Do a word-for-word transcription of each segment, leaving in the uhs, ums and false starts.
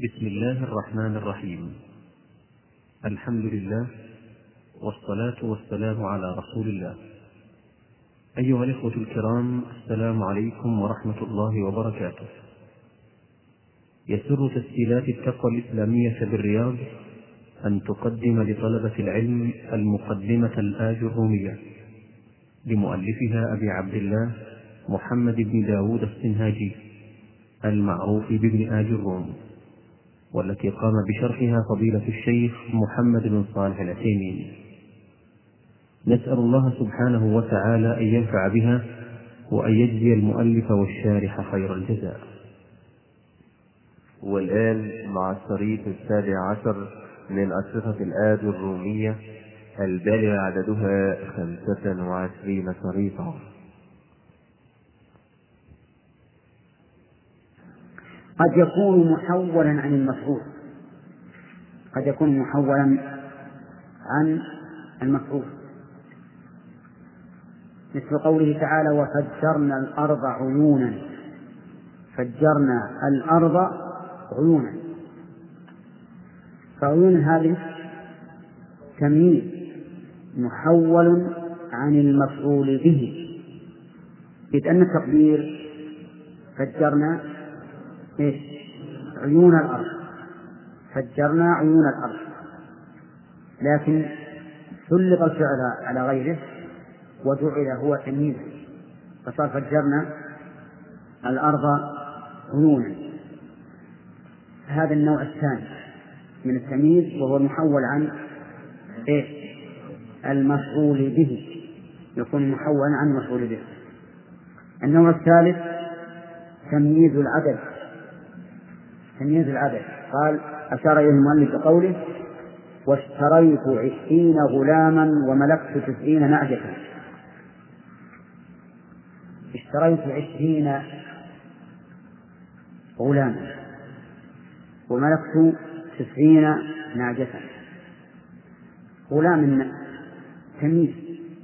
بسم الله الرحمن الرحيم. الحمد لله والصلاة والسلام على رسول الله. أيها الإخوة الكرام، السلام عليكم ورحمة الله وبركاته. يسر تسجيلات التقوى الإسلامية بالرياض أن تقدم لطلبة العلم المقدمة الآجرومية لمؤلفها أبي عبد الله محمد بن داود السنهاجي المعروف بابن آجروم، والتي قام بشرحها فضيلة الشيخ محمد بن صالح العثيمين. نسأل الله سبحانه وتعالى أن ينفع بها وأن يجزي المؤلف والشارح خير الجزاء. والآن مع الشريط السابع عشر من أشرطة الآجرومية البالغ عددها خمسة وعشرين شريطا. قد يكون محولا عن المفعول قد يكون محولا عن المفعول مثل قوله تعالى: وفجرنا الأرض عيونا. فجرنا الأرض عيونا. فعيون هذه تمييز محول عن المفعول به، إذ أن التقدير فجرنا إيش؟ عيون الأرض. فجرنا عيون الأرض، لكن سلط الفعل على غيره وجعل هو تمييزا، فصار فجرنا الأرض عيونا. هذا النوع الثاني من التمييز، وهو المحول عن إيش؟ المفعول به، يكون محولا عن المفعول به. النوع الثالث تمييز العدد. تمييز العدد قال أشار إليه المؤلف بقوله: واشتريت عشرين غلاما وملكت تسعين نعجة. اشتريت عشرين غلاما وملكت تسعين نعجة. غلام تمييز،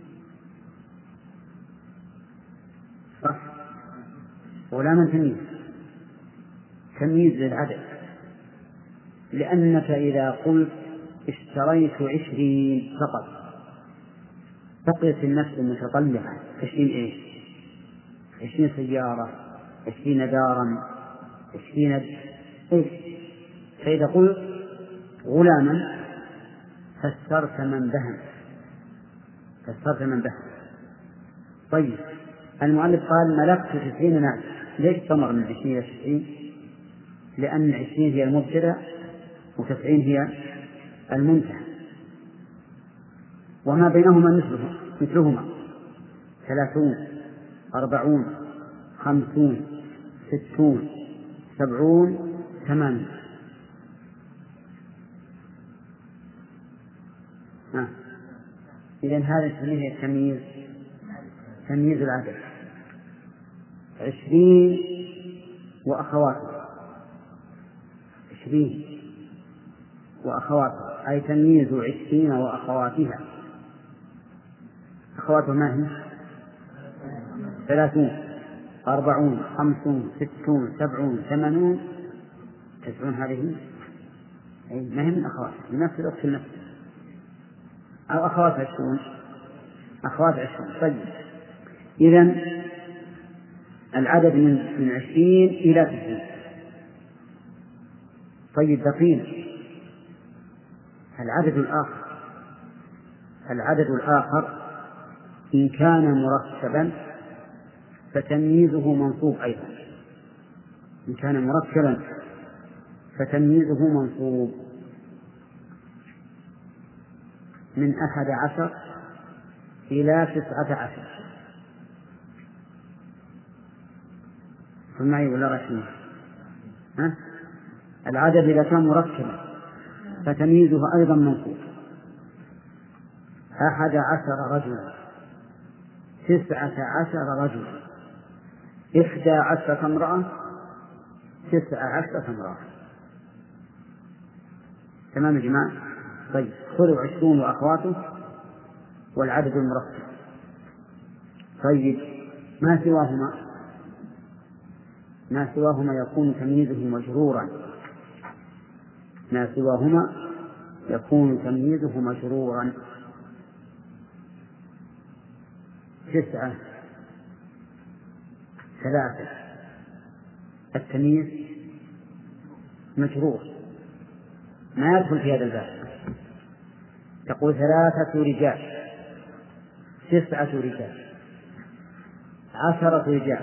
صح؟ غلاما تمييز تمييز للعدد، لأنك إذا قلت اشتريت عشرين فقط بقيت النفس متطلعة. عشرين إيش؟ عشرين سيارة، عشرين دارا، عشرين إيش؟ فإذا قلت غلاما فسرت من بهم فسرت من بهم طيب، المؤلف قال ملكت تسعين نعجة. ليش تمر من عشرين إلى تسعين؟ لأن عشرين هي المبتدأ وتسعين هي المنتهى، وما بينهما مثله مثلهما ثلاثون، أربعون، خمسون، ستون، سبعون، ثمانون. آه. إذن هذا التمييز التمييز تمييز العدد. عشرين وأخواته، عشرين وأخواتها، أي تمييز عشرين وأخواتها. أخواتها ما هي؟ ثلاثون، أربعون، خمسون، ستون، سبعون، ثمانون، تسعون. هذه ما هي من أخواتها، من نفس الأخت النفس، أو أخوات عشرون، أخوات عشرون. طيب، إذن العدد من من عشرين إلى تسعين. طيب، بقينا العدد الآخر. العدد الآخر إن كان مركبا فتمييزه منصوب أيضا. إن كان مركبا فتمييزه منصوب من أحد عشر إلى تسعة عشر. معي ولا رسمي؟ ها؟ العدد إذا كان مركبا فتمييزه أيضا منصوب. أحد عشر رجلا، تسعة عشر رجلا، إحدى عشرة امرأة، تسعة عشرة امرأة. تمام يا جماعة؟ طيب، خذوا عشرون وأخواته والعدد المركب. طيب، ما سواهما ما سواهما يكون تمييزه مجرورا ما سواهما يكون تمييزه مجرورا. تسعة ثلاثة التمييز مجرور ما يدخل في هذا الباب. تقول ثلاثة رجال، تسعة رجال، عشرة رجال،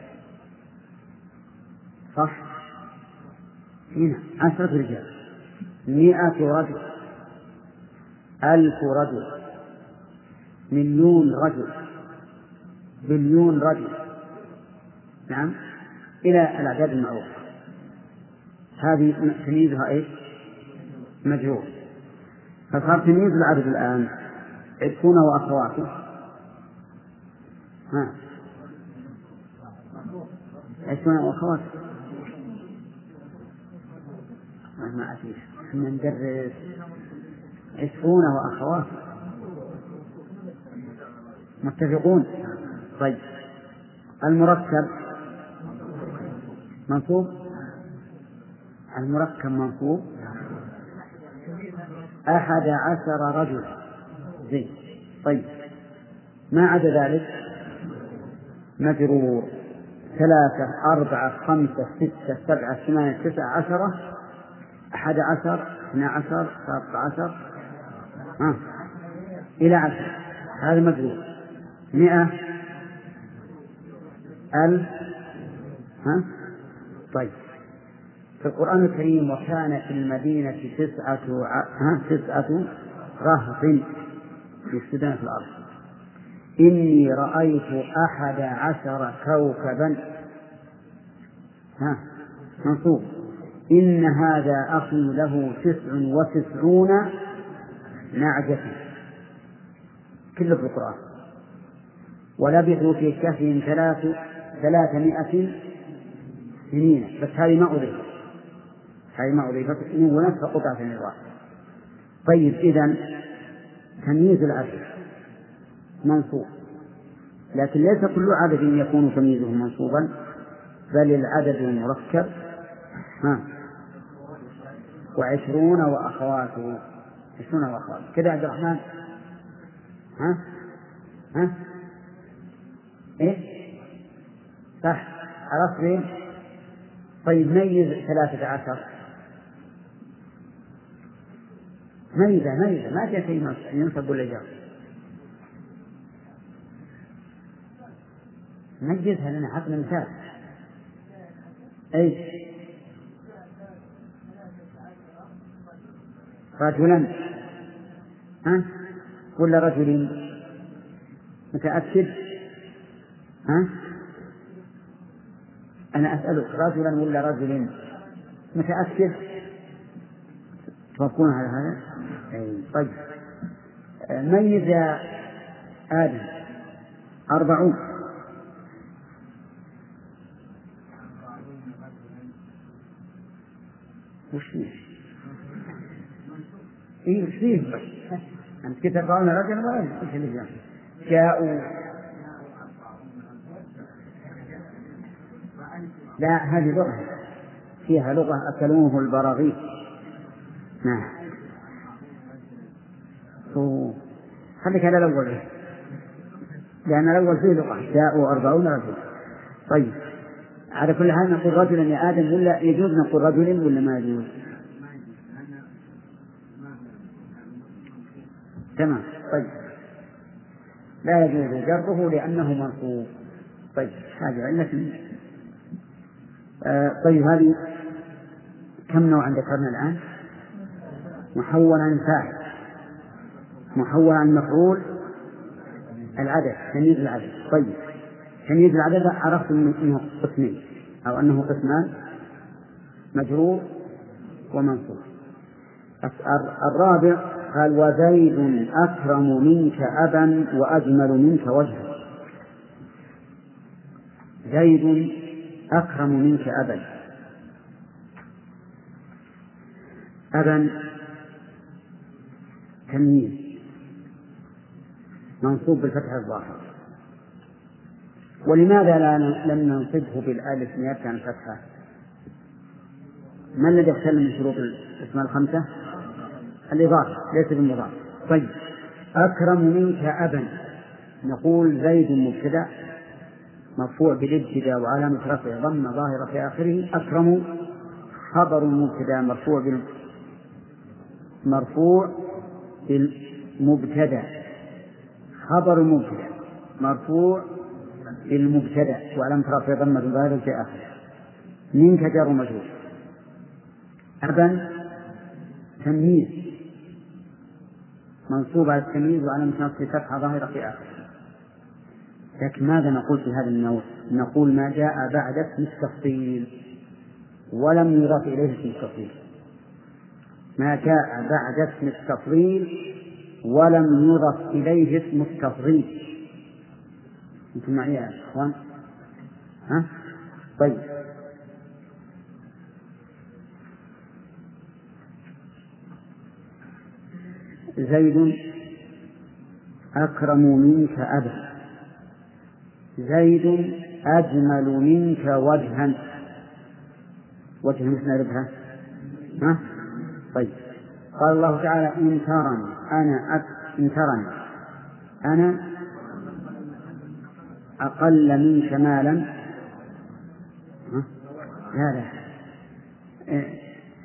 صح؟ هنا عشرة رجال، مئة رجل، ألف رجل، مليون رجل، بليون رجل، نعم، إلى الأعداد المعروفة. هذه تمييزها إيش؟ مجرور. فصار تمييز العدد الآن عشرون وأخواته، ها عشرون وأخواته ما أفيش احنا ندرس عشرون وأخواته متفقون. طيب المركب منصوب، المركب منصوب أحد عشر رجل زين. طيب ما عدا ذلك مجرور، ثلاثة أربعة خمسة ستة سبعة ثمانية تسعة عشرة، أحد عشر اثنا عشر ثلاثة عشر ها إلى عشر، هذا مجرور. مئة ألف ها. طيب في القرآن الكريم وكان في المدينة تسعة ها تسعة رهط يفسدون في الأرض إني رأيت أحد عشر كوكبا ها منصوب. إن هذا أخي له تسع وتسعون نعجة، كله في القرآن. ولبثوا في كهفهم ثلاث ثلاثمائة سنين، بس هذه ما أضيفت، هذه ما أضيفت ونسخ قطعة من الواحد. طيب إذن تمييز العدد منصوب، لكن ليس كل عدد يكون تمييزه منصوبا، بل العدد المركب ها وعشرون وأخواته، عشرون وأخواته كذا. عبد الرحمن ها ها إيه صح عرفت ليه؟ طيب ميز ثلاثة عشر، ميزة ميزة ما جاء شيء ينصب ولا جاء، ميزها لنا عطنا مثال. أي رجلا ها ولا رجل متأكد ها؟ أنا أسألك رجلا ولا رجل متأكد؟ توافقون على هذا؟ أي طيب ميز يا آدم أربعون. وش فيه؟ إيه وش فيه؟ أنت كنت تقولون رجلا ولا إيش اللي جاء؟ جاءوا لا هذه لغة فيها لغة أكلوه البراغيث. نعم خليك على الأول لأن الأول فيه لغة جاءوا أربعون رجل. طيب على كل حال نقول رجلا يا آدم ولا يجوز نقول رجل ولا ما يجوز؟ تمام. طيب لا يجوز جره لأنه منصوب. طيب هذه علة. آه طيب هذه كم نوعا ذكرنا الآن؟ محول عن فاعل، محول عن مفعول، العدد، تمييز العدد. طيب تمييز العدد عرفت أنه قسمين أو أنه قسمان، مجرور ومنصوب. الرابع قال وزيد أكرم منك أبا وأجمل منك وجها. زيد أكرم منك أبا، أبا تمييز منصوب بالفتح الظاهر. ولماذا لا لم ننصبه بالألف نيابة عن الفتحة؟ ما الذي يختل من شروط الأسماء الخمسة؟ الإضافة ليس بالمضاف. طيب، أكرم منك أبا، نقول زيد مبتدأ مرفوع بالابتداء وعلامة رفعه ضمة ظاهرة في آخره. أكرم خبر مبتدأ مرفوع بال مرفوع بالمبتدأ، خبر مبتدأ مرفوع بالمبتدأ وعلامة رفعه ضمة ظاهرة في آخره. منك جار مجرور. أبا تمييز منصوب على التمييز وعلامة نصبه فتحة ظاهرة في آخره. لكن ماذا نقول في هذا النوع؟ نقول ما جاء بعد اسم التفضيل ولم يضاف إليه اسم التفضيل. ما جاء بعد اسم التفضيل ولم يضف إليه اسم التفضيل. أنتم معي يا إخوان؟ ها؟ طيب، زيد أكرم منك أبا، زيد أجمل منك وجها. وجه مثل نعرفها؟ ها؟ طيب، قال الله تعالى إن ترني أنا أك... إن ترني أنا أقل منك مالا. ها؟ لا لا إيه.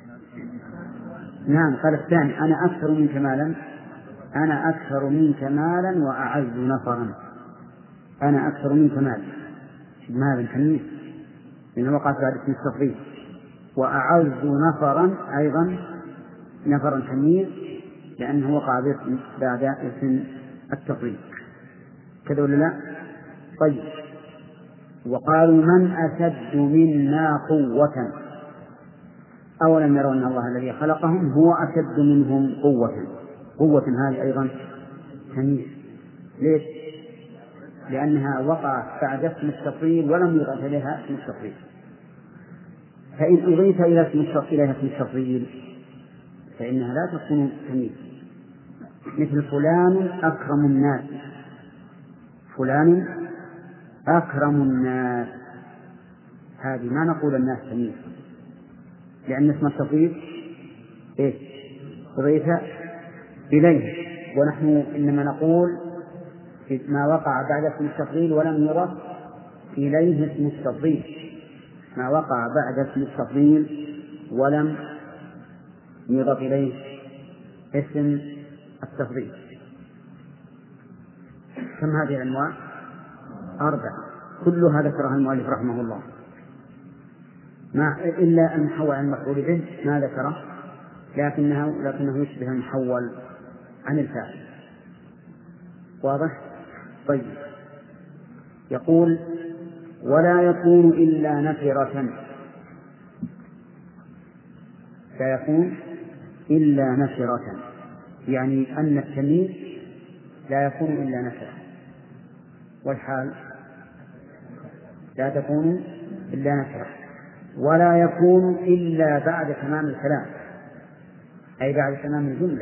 نعم، قال الثاني أنا أكثر منك مالا، أنا أكثر منك مالا وأعز نفرا. أنا أكثر منك مالا، مالا تمييز لأنه وقعت بعد اسم التفضيل، وأعز نفرا أيضا نفرا تمييز لأنه وقع بعد اسم التفضيل. كذا ولا لا؟ طيب، وقالوا من أشد منا قوة أولم يروا أن الله الذي خلقهم هو أشد منهم قوة. قوة هذه أيضا تمييز. ليش؟ لأنها وقعت بعد اسم التفضيل ولم يضاف إليها اسم التفضيل. فإن أضيف إلى اسم التفضيل فإنها لا تكون تمييز. مثل فلان أكرم الناس، فلان أكرم الناس، هذه ما نقول الناس تمييز لأن اسم التفضيل إيه؟ أضيف إليه. ونحن إنما نقول ما وقع بعد اسم التفضيل ولم يضف إليه اسم التفضيل، ما وقع بعد اسم التفضيل ولم يضف إليه اسم التفضيل. كم هذه الأنواع؟ أربعة، كلها ذكرها المؤلف رحمه الله، ما إلا المحول عن المفعول به ما ذكره، لكنه لكنه يشبه المحول عن الفاعل. واضح؟ طيب، يقول ولا يكون إلا نكرة، لا يكون إلا نكرة، يعني أن التمييز لا يكون إلا نكرة، والحال لا تكون إلا نكرة، ولا يكون إلا بعد تمام الكلام أي بعد تمام الجملة،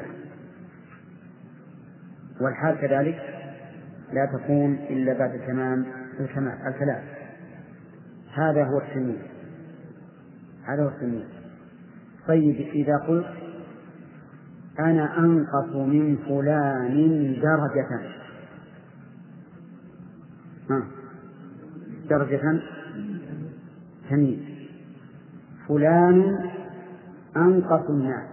والحال كذلك لا تكون إلا بعد تمام الكلام. هذا هو التمييز، هذا هو التمييز. طيب، إذا قلت أنا أنقص من فلان درجة، ها درجة تمييز، فلان أنقص الناس،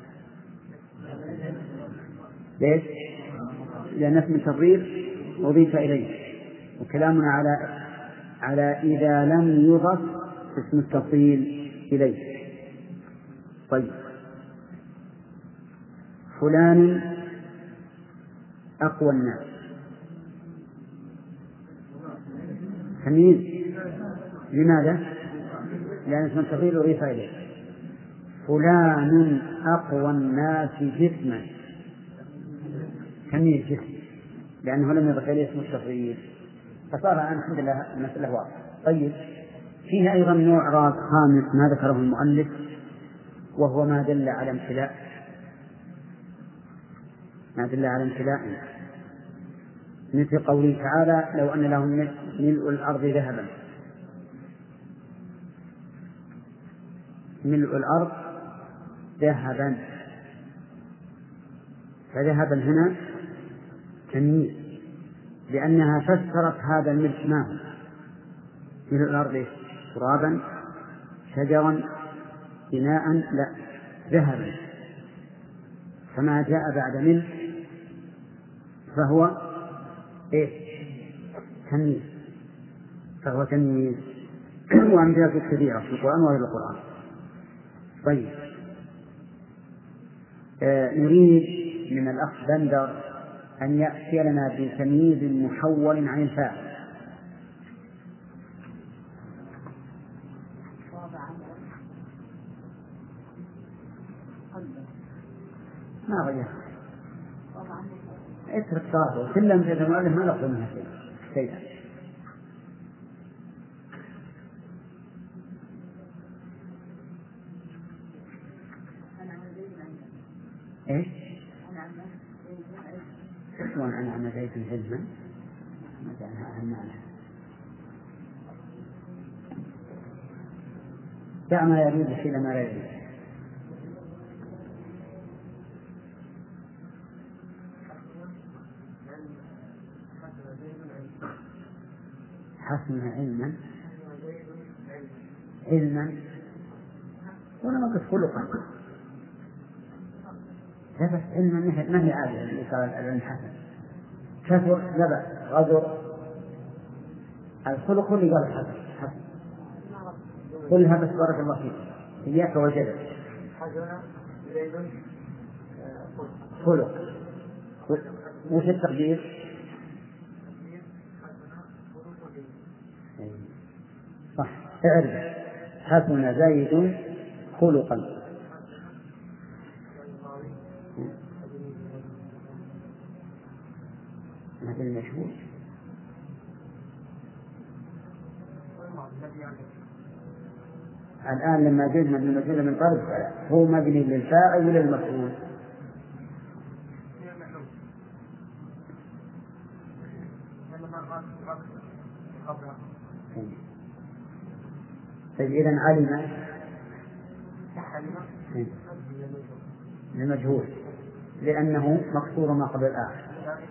ليش؟ لأن اسم التفضيل أضيف إليه، وكلامنا على على إذا لم يضف اسم التفضيل إليه. طيب، فلان أقوى الناس، تمييز، لماذا؟ لأن اسم التفضيل أضيف إليه. فلان أقوى الناس جسما، تمييز جسم لأنه لم يضف إليه اسم التفضيل، فصار الحمد لله المسألة واضحة. طيب، فيه أيضا نوع راس خامس ما ذكره المؤلف، وهو ما دل على امتلاء، ما دل على امتلاء، مثل قوله تعالى لو أن لهم ملء الأرض ذهبا، ملء الأرض ذهبا، فذهبا هنا تمييز، لأنها فسرت هذا الملء ما هو. ملء الأرض ترابا، شجرا، بناء، لا، ذهبا. فما جاء بعد منه فهو إيه؟ تمييز، فهو تمييز. وأمثلة كثيرة في القرآن وغير القرآن. طيب، آه نريد من الأخ بندر أن يأتي لنا بتمييز محول عن الفاعل. ما غير اترك صاحبه كل من يتم المؤلف ما نقصد منها شيء شيئا. ايش؟ شلون انا عن زيد علما؟ ما جعلها اهم معنى. دع ما يريد الى ما لا يريد. حسن علما علما ولا ما قلت خلقا، لا بس علما ما هي عادة اللي قال العلم حسن. كثر لا غدر، الخلق اللي قال حسن حسن كلها بس بارك الله فيك إياك وجدت خلق. وش التقدير؟ صح، اعرف حسن زيد خلقا. هذا المشهور. الآن لما جئنا من المجهول من طرف هو مبني للفاعل ولا المفعول؟ طيب إذن علم المجهول لأنه مقصور ما قبل الآخر.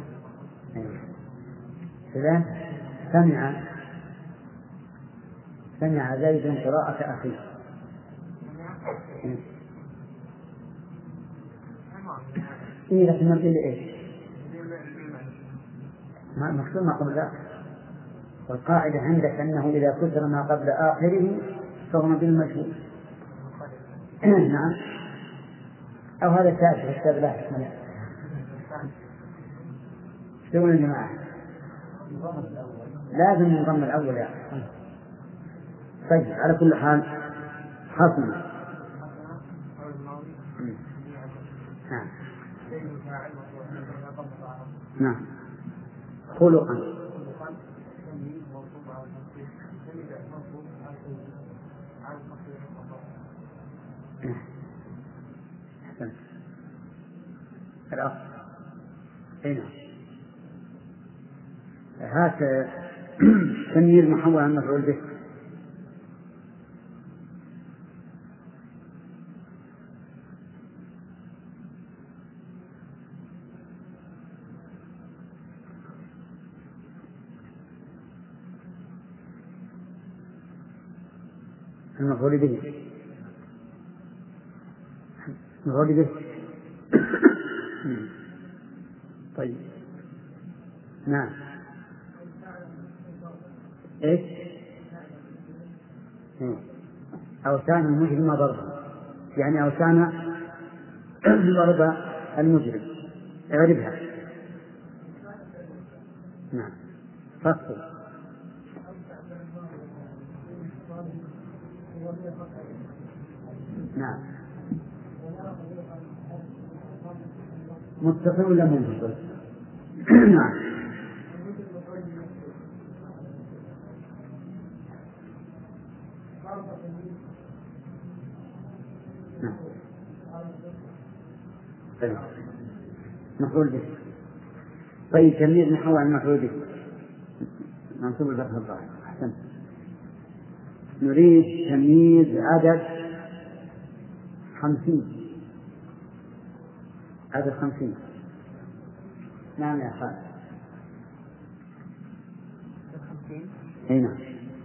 إذن سمع سمع زيد قراءة أخيه. إيه لكن نقول إيش؟ ما مقصور ما قبل الآخر. والقاعدة عندك أنه إذا كسر ما قبل آخره فهو بالمجهول. نعم، أو هذا شاذ في الكتاب لا حكم له. شو يا جماعة؟ لازم نضم الأول يا أخي. طيب، على كل حال حصل. نعم نعم خلقا. الأصل هنا هات تمييز محول عن مفعول به. المفعول به المفعول به. طيب، نعم. إيش؟ أوسان المجرم ضربا، يعني أوسان ضرب المجرم، اعرفها. نعم، فصل. نعم، متصل ولا منفصل؟ نعم. نعم. طيب، مفعول به. طيب، تمييز محول عن مفعول به منصوب الفتح الظاهر. أحسنت. نريد تمييز عدد خمسين. عدد خمسين. نعم يا خالد. خمسين. أي نعم.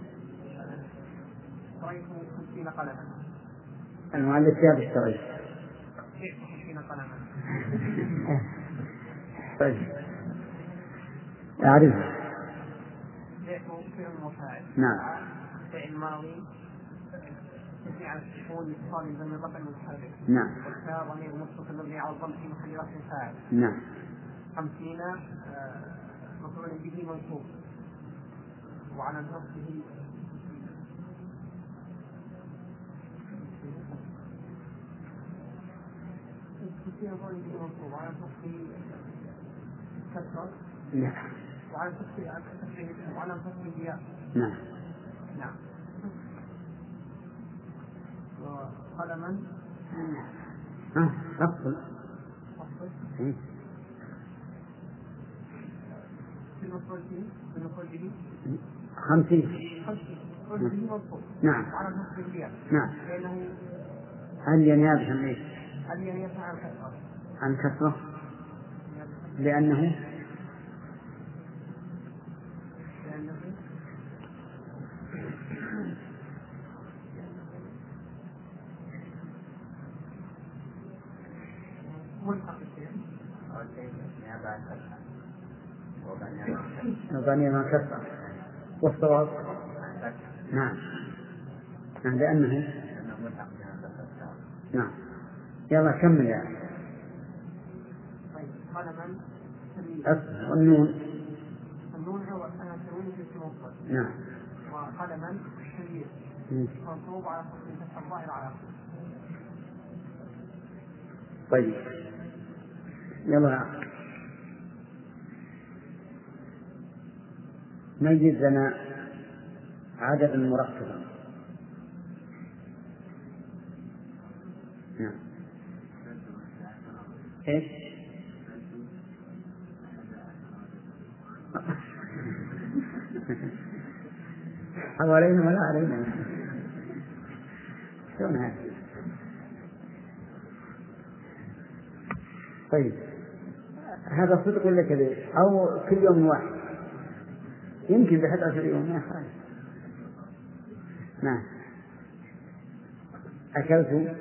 رأيت خمسين قلما. المؤلف جاب الشرعي. خمسين قلما. طيب. أعرفه. فعل مفاعل. نعم. فعل ماضي. مبني على السكون اتصال بين الرفع والمتحرك. نعم. والتاء ضمير متصل مبني على الضم في محل رفع فاعل. نعم. خمسين مفعول به منصوب وعلى نصبه خمسين مفعول به منصوب وعلى نصبه كسر. نعم. وعلى نصبه وعلى نصبه ياء. نعم. نعم. وقلما. ها أفضل. أفضل. إيه. في المفعول به في المفعول به خمسين. خمسين مفعول به منصوب. نعم. وعلى نصبه ياء. نعم. لأنه هل ينابه عن إيش؟ هل ينابه عن كسر؟ عن كسرة. لأنه لأنه ملحق الشيء. وبني ما كسر. والصواب. نعم. نعم لأنه. نعم. يلا كمل يا أخي. قلما. أصل والنون. النون هو تنوين في المفرد. نعم. وقلما تمييز منصوب على فتح الظاهر على آخره. طيب. يلا يا أخي. ميز لنا عدد مركبا. نعم. ايش؟ حوالينا ولا علينا؟ شلون هذا؟ طيب هذا صدق ولا كذب؟ أو كل يوم واحد؟ يمكن بحد عشر يوم يا خالد. نعم. أكلت.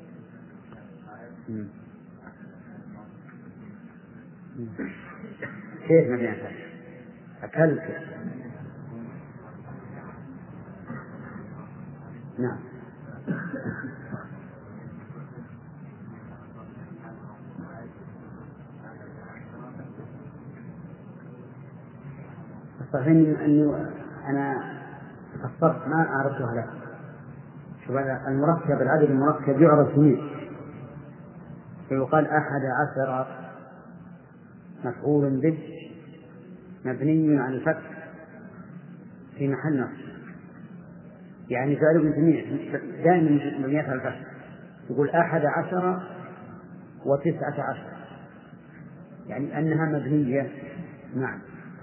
كيف ما بينفع؟ أكلت. نعم. صحيح أني أنا قصرت ما أعرفها لك. شوف المركب العدد المركب يعرف فيه فيقال أحد عشر مفعول به مبني على الفتح في محل نصب. يعني فعل ابن تيمية دائما مبنيات على الفتح. يقول أحد عشر وتسعة عشر يعني أنها مبنية. نعم.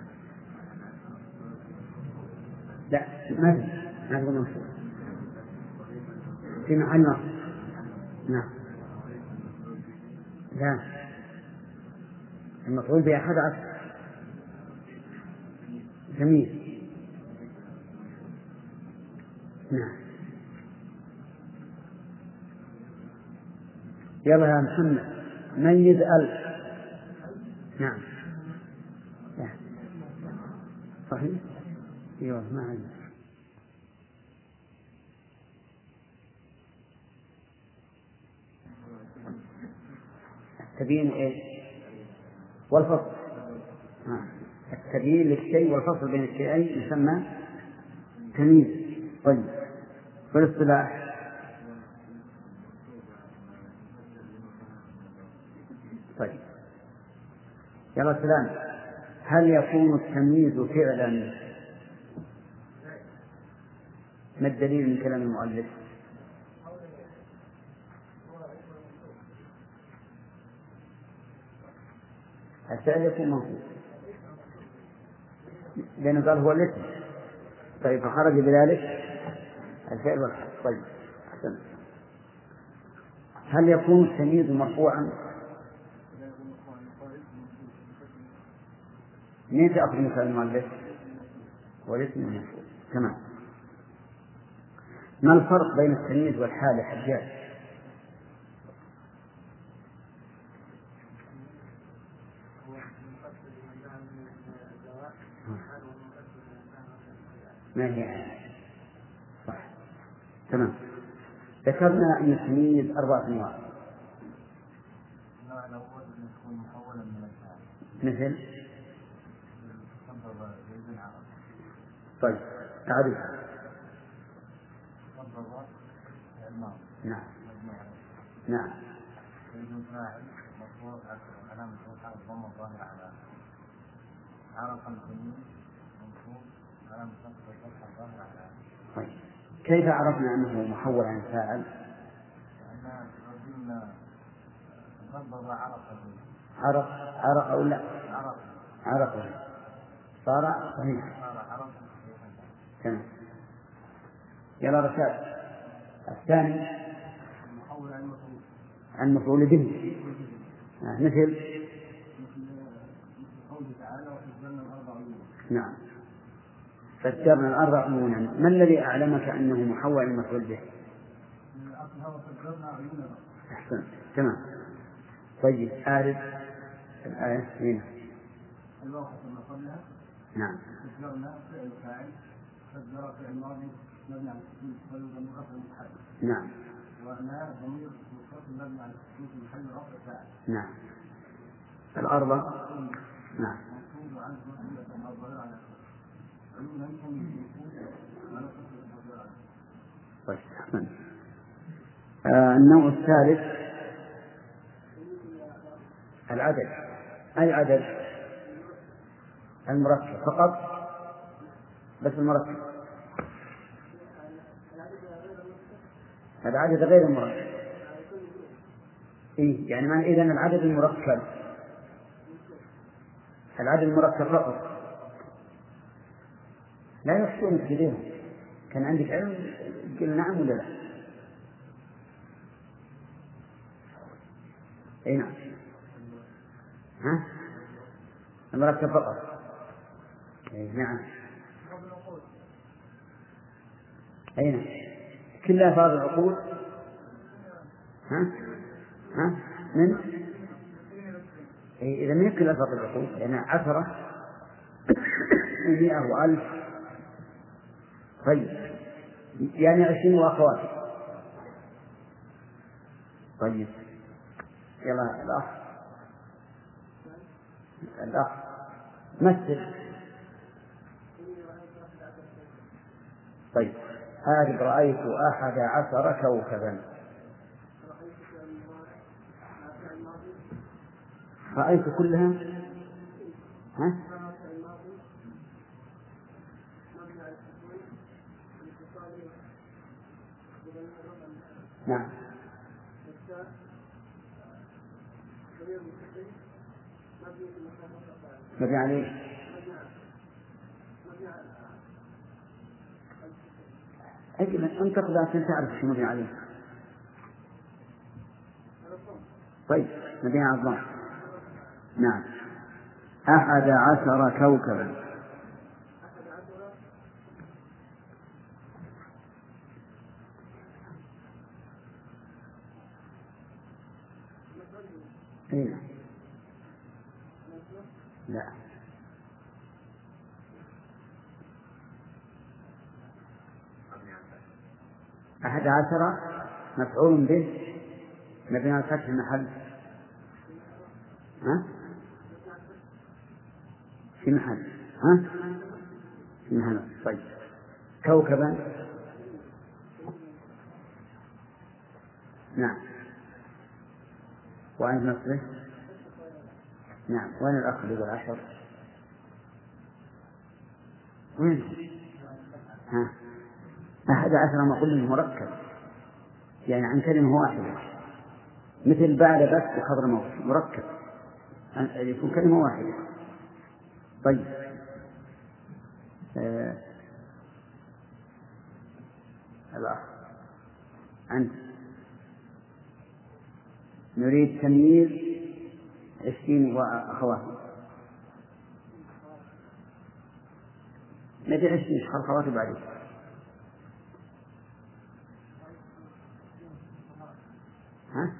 لا ما في ما في منصوب في محل نصب. نعم. لا المفعول به أحد عشر جميل. نعم. يلا يا محمد ميز ألف. نعم. لا. صحيح. ايوه ما عندي. التبيين ايش؟ والفصل. آه. التبيين للشيء والفصل بين الشيئين يسمى تمييز. طيب والاصطلاح طيب يلا سلام. هل يكون التمييز فعلا؟ ما الدليل من كلام المؤلف؟ الفعل يكون منصوب لأنه قال هو الاسم. طيب فخرج بذلك الفعل والحرف. طيب أحسن. هل يكون التمييز مرفوعا؟ مين تأخذ مثال المؤلف؟ والاسم المرفوع. تمام. ما الفرق بين التمييز والحال يا حجاج؟ ما هي صح. تمام. ذكرنا أن التمييز أربعة أنواع. مثل طيب أعرفها. نعم نعم طيب. كيف عرفنا أنه محول عن فاعل؟ عرف عرف أو لا عرف صار صحيح. تمام. يلا رشاد. الثاني عن مفعول به. مثل نعم فجرنا الأرض عيونا. ما الذي أعلمك أنه محول عن مفعول به؟ أحسن. تمام. طيب أعرف الآية هنا. نعم نعم نعم الأرض نعم. طيب أحسن. آه النوع الثالث العدد. أي عدد؟ المركب فقط بس المركب. العدد غير المركب. إيه يعني ما إذن العدد المركب العدد المركب فقط لا يحسن كثيرا. كان عندك علم قل نعم ولا لا؟ أي نعم. ها المركب فقط. أي نعم. أي نعم. كل ألفاظ العقود. ها ها من إذا ما يكل ألفاظ العقود يعني عشرة مئة وألف. طيب يعني عشرين وأخوات. طيب يلا الأخ الأخ مثل. طيب هذه رأيت أحد عشر كوكبا. رأيت كلها. ها نعم مبني عليه. أجل أنت قد تعرف شو مبني عليه. طيب مبني على الضم. نعم أحد عشر كوكبا. أين؟ لا أحد عشر مفعول به مبني على الفتح المحل. ها في محل. ها في محل. طيب كوكبا. نعم وعند نصره. نعم وين الأخ اللي يقول عشر؟ وين؟ ها أحد عشر ما قلنا مركب يعني عن كلمة واحدة مثل بعد بس بخبر موت مركب يكون كلمة واحدة. طيب آه. الأخ أنت نريد تمييز عشرين وأخواتها. نبي عشرين أخواتها بعدين. ها؟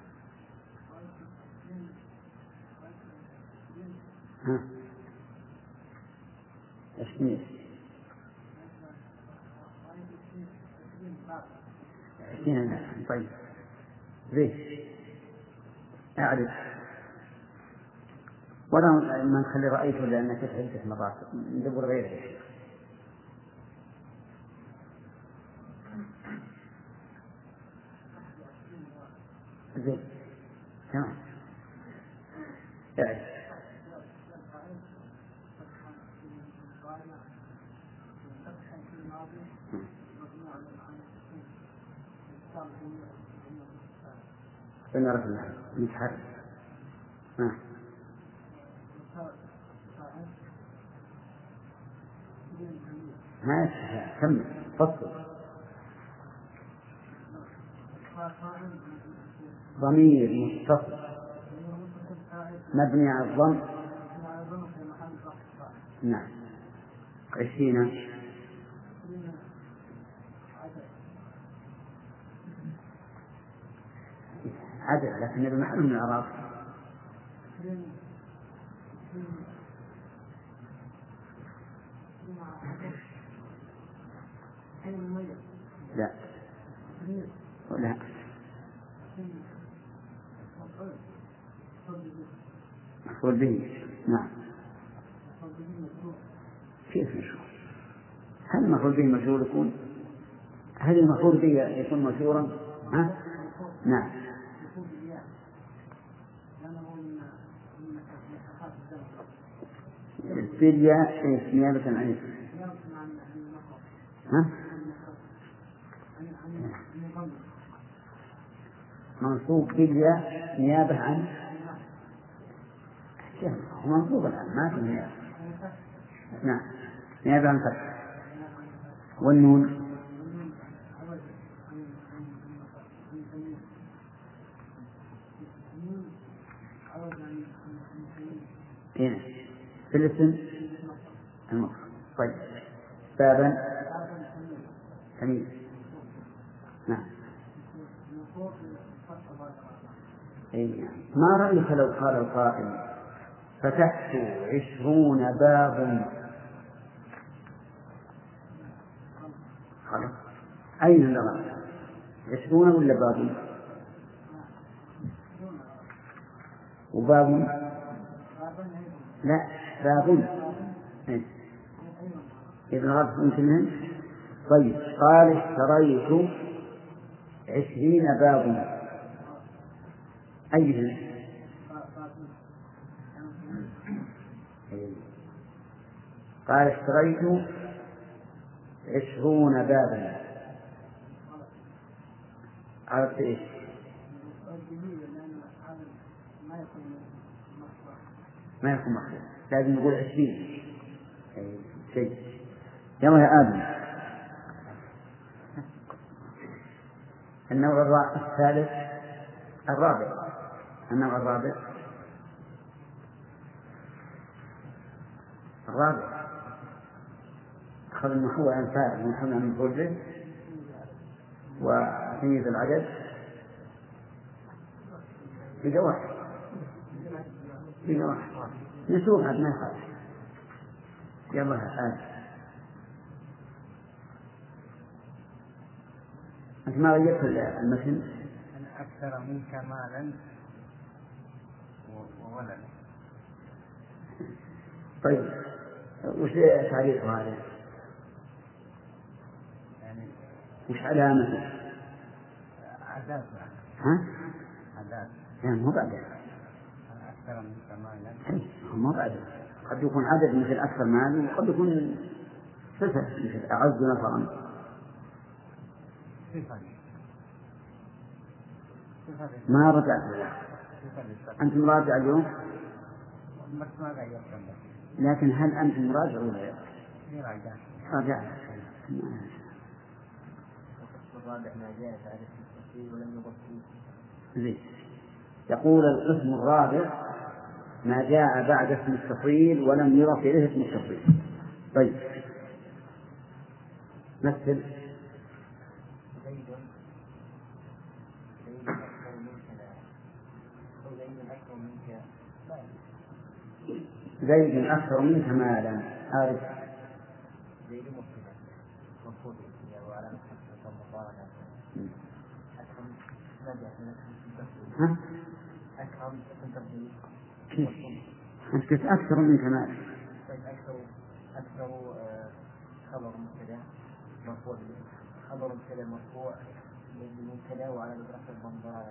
ها؟ عشرين عشرين طيب زين أعرف ولا ما نخلي رأيته لأنك تعيش مرات ندور غيره. زين تمام أعرف بنعرف الله نتحرك ها ما كمل فصل. ضمير متصل مبني على الضم. نعم عشرين عدل لكن المحل من الأعراف. لا لا مفعول به. نعم كيف مشهور؟ هل المفعول به مشهور يكون؟ هل المفعول به يكون مشهورا؟ ها؟ نعم بالياء نيابة عن اسم. ها؟ منصوب بالياء نيابة عن منصوب الآن ما في نيابة. نعم نيابة عن فتح. والنون هنا في الاسم المفرد. طيب بابا تمييز. نعم ما رأيك لو قال القائل فتحت عشرون باب؟ خلاص أين اللغة؟ عشرون ولا باب؟ وباب لا باب ابن غرب ممكن. طيب قال اشتريت عشرين باب أيها؟ قال اشتريت عشرون بابا عرفت ايش؟ ما يكون مخصوص لازم نقول عشرين شيء. يلا يا آدم النوع الثالث الرابع. النوع الرابع الرابع أخذ النحو عن فاعل ونحو عن مفعول به وتمييز العدد في واحد في واحد نشوف عاد ما يخالف. يلا هذا أنت ما غيرت المتن. أنا أكثر منك مالا وولدا. طيب وش تعريف هذا؟ يعني وش علامته؟ عدد. ها؟ عدد. يعني مو بعد. أنا أكثر منك مالا. مو بعد. قد يكون عدد مثل أكثر مال وقد يكون صفة مثل أعز نفرا. ما رجعت له. أنت مراجع اليوم؟ لكن هل أنت مراجع ولا لا؟ راجع. الرابع ما جاء تعرف التفصيل ولم يبصر. زين. يقول القسم الرابع ما جاء بعد اسم التفضيل ولم يضف إليه اسم التفضيل. طيب مثل زيد أكثر منك مالا. عارف ها؟ كيف؟ أنت قلت أكثر منك مالا. أكثر أكثر خبر مبتدأ مرفوع خبر مبتدأ مرفوع بالمبتدأ وعلى الرفع المنظر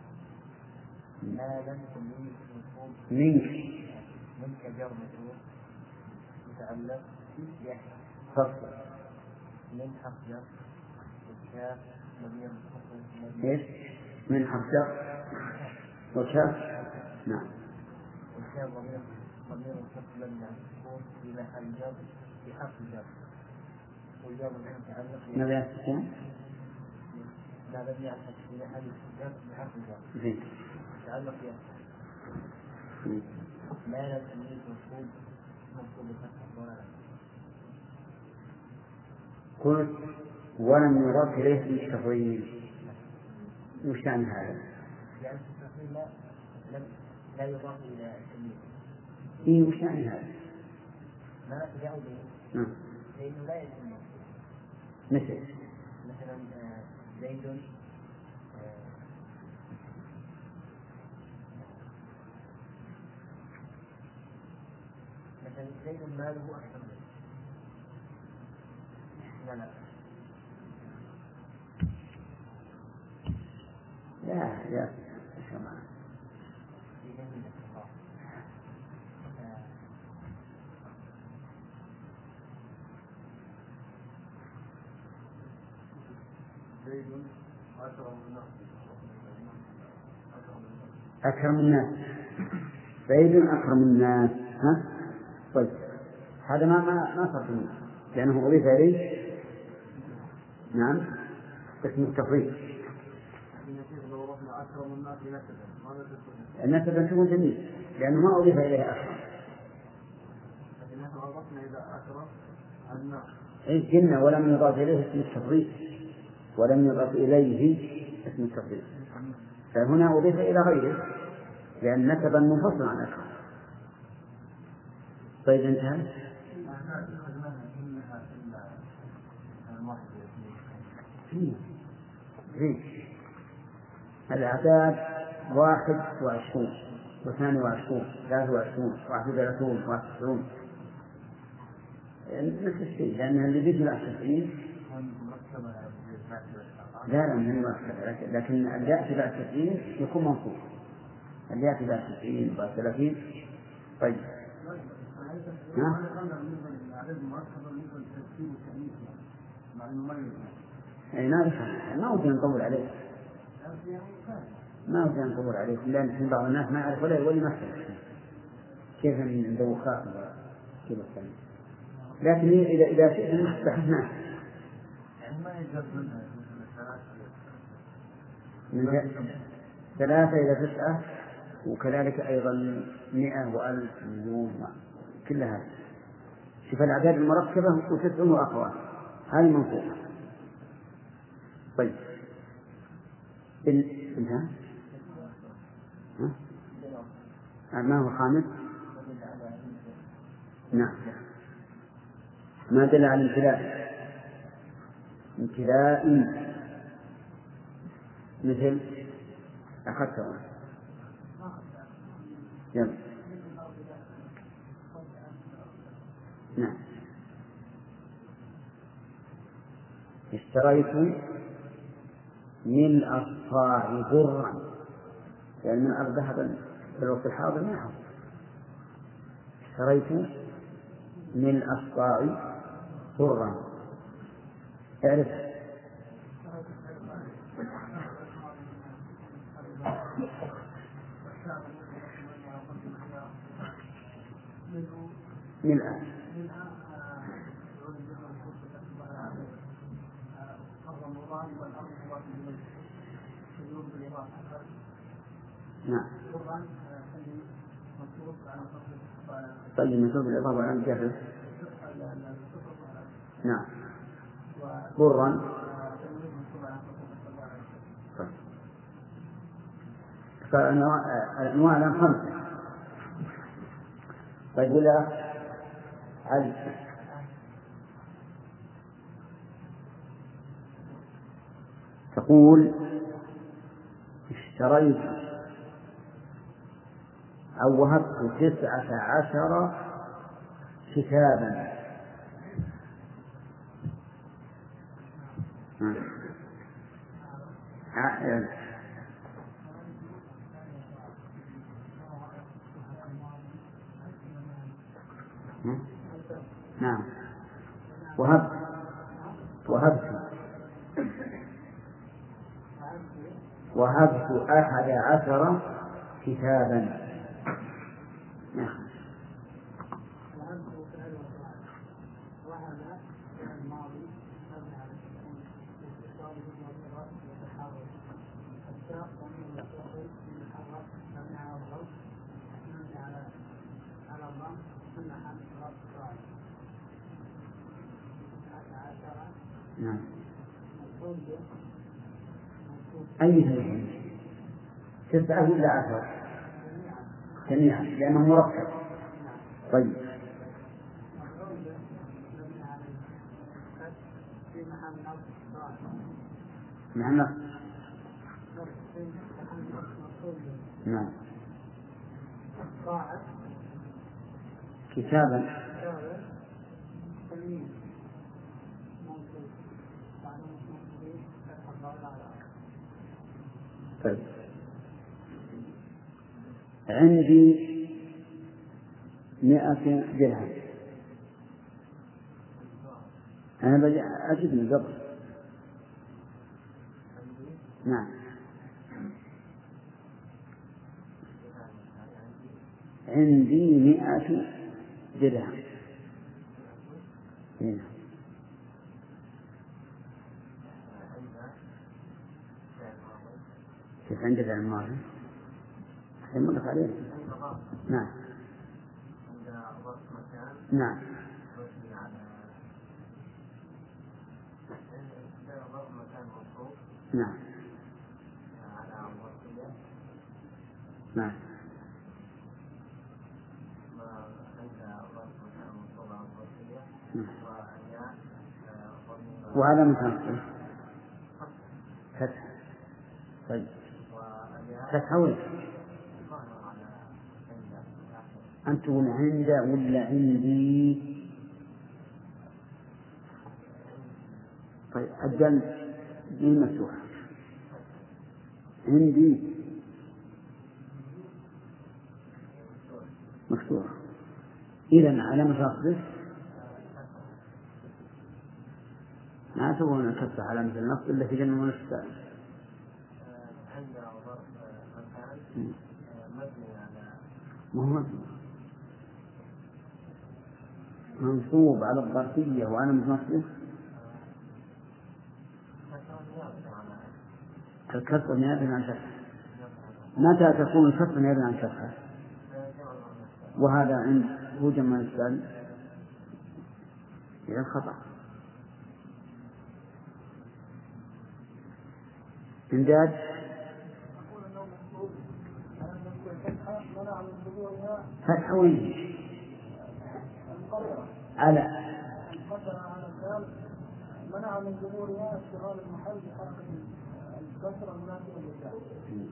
مالا منك منك جر مجرور متعلق فصل من حرف جر والكاف ضمير متصل ايش؟ من حرف جر والكاف نعم والكاف ضمير ضمير متصل من السكون في محل جر في حرف جر والجر متعلق ماذا يسكن؟ ما لم يعتق في محل جر بحرف جر زين متعلق يفتح مالا تمييز مفقود مفقود بفتح ولا قلت ولم يضاف إليه اسم التفضيل. وش عن هذا؟ لأن التفضيل لا لم لا يضاف إلى التمييز. إيه وش عن هذا؟ ما يعود نعم لأنه لا يتم مثل مثلا زيد مثلا زيد ماله أكثر منه. لا لا لا لا أكرم الناس. زيد أكرم الناس. ها؟ طيب هذا ما ما ما صار منه لأنه أضيف إليه نعم اسم التفضيل. النسب تكون جميل لأنه ما أضيف إليه أكرم. إيه قلنا ولم يضاف إليه اسم التفضيل ولم يضاف إليه اسم التفضيل فهنا أضيف إلى غيره لأن نسبا منفصل عن أكرم. طيب انتهى. فيه الأعداد واحد وعشرون واثنان وعشرون ثلاثة وعشرون واحد وثلاثون واحد وتسعون نفس الشيء لأن اللي بيجي بعد تسعين لا لا من المركبة لكن اللي يأتي بعد تسعين يكون منصوب. اللي يأتي بعد تسعين بعد ثلاثين. طيب ها؟ أي نعرف ما ودي نطول عليه ما ودي نطول عليه لأن بعض الناس ما يعرف ولا ولا يمثل كيف ندوخات كيف الثاني. لكن إذا إذا شئنا بحثنا من ثلاثة إلى تسعة وكذلك أيضا مئة وألف مليون كلها. شوف الأعداد المركبة وتسع وأخوات هذه منصوبة. طيب انتهى. ما هو خامس؟ نعم ما دل على امتلاء امتلاء مثل أخذته يلا نعم اشتريت من الصاع برا يعني من أرض ذهبا في الوقت الحاضر ما يحصل. اشتريت من الصاع برا تعرف من الآن نعم. طيب منصوب الإضافة على الجهل. نعم. برا. فالأنواع الآن خمسة. طيب ولا علي تقول اشتريت أو وهبت تسعة عشر كتابا. نعم. وهبت وهبت وهبت أحد عشر كتابا. نعم. نعم. أي شيء تسعة ولا عشر جميعا لأنه مركب. طيب نعم. نعم. كتابا. طيب عندي مئة درهم. أنا بجي أجد من قبل. نعم. عندي مئة درهم. كيف عندك المال؟ يملك عليه. نعم. نعم. نعم. نعم. وهذا مثال فتح. طيب فتح وين؟ أنت تقول عند ولا عندي؟ طيب الجنب دي مفتوحة. عندي مفتوحة. إذن علامة النصب ما تبغون نكتب علامة النصب إلا في جنب ونصب. منصوب على الظرفية وعلامة نصبه الكسر نيابة عن شرحه. متى تكون الكسر نيابة عن شرحه؟ وهذا عند هو جمع السؤال إلى الخطأ. إمداد فتح وين؟ على منع من ظهورها اشتغال المحل بحركة الكسر المناسبة للفعل.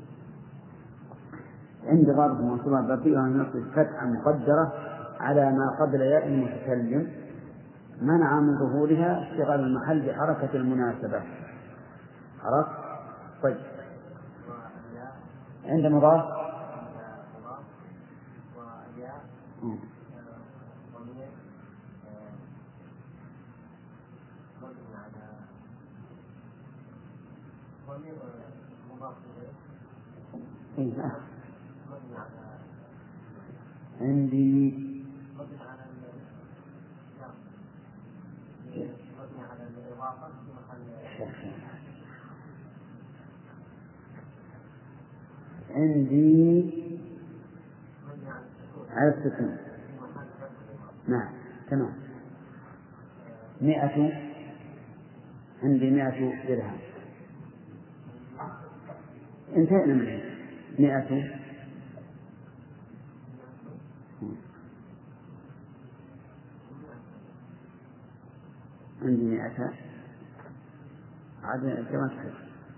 عند ضرب منصوبة ظرفية ونصب فتحة مقدرة على ما قبل ياء المتكلم منع من ظهورها اشتغال المحل بحركة المناسبة. عرفت؟ طيب عند مضاف عندي عندي على السكون. نعم تمام. مئة عندي مئة درهم. انتهينا منه. مئة عندي مئة عدد كما تحب.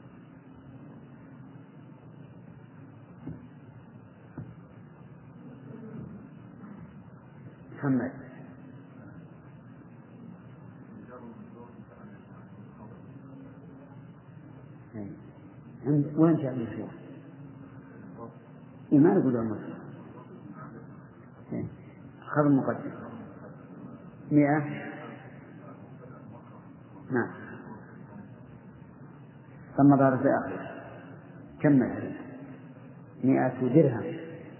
محمد وين جاء المشروع؟ إيه ما نقول المشروع. خذ المقدم. مئة. نعم. ثم ضارب في آخر. كمل. مئة درهم.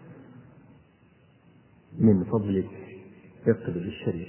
من فضلك اقلب الشريط.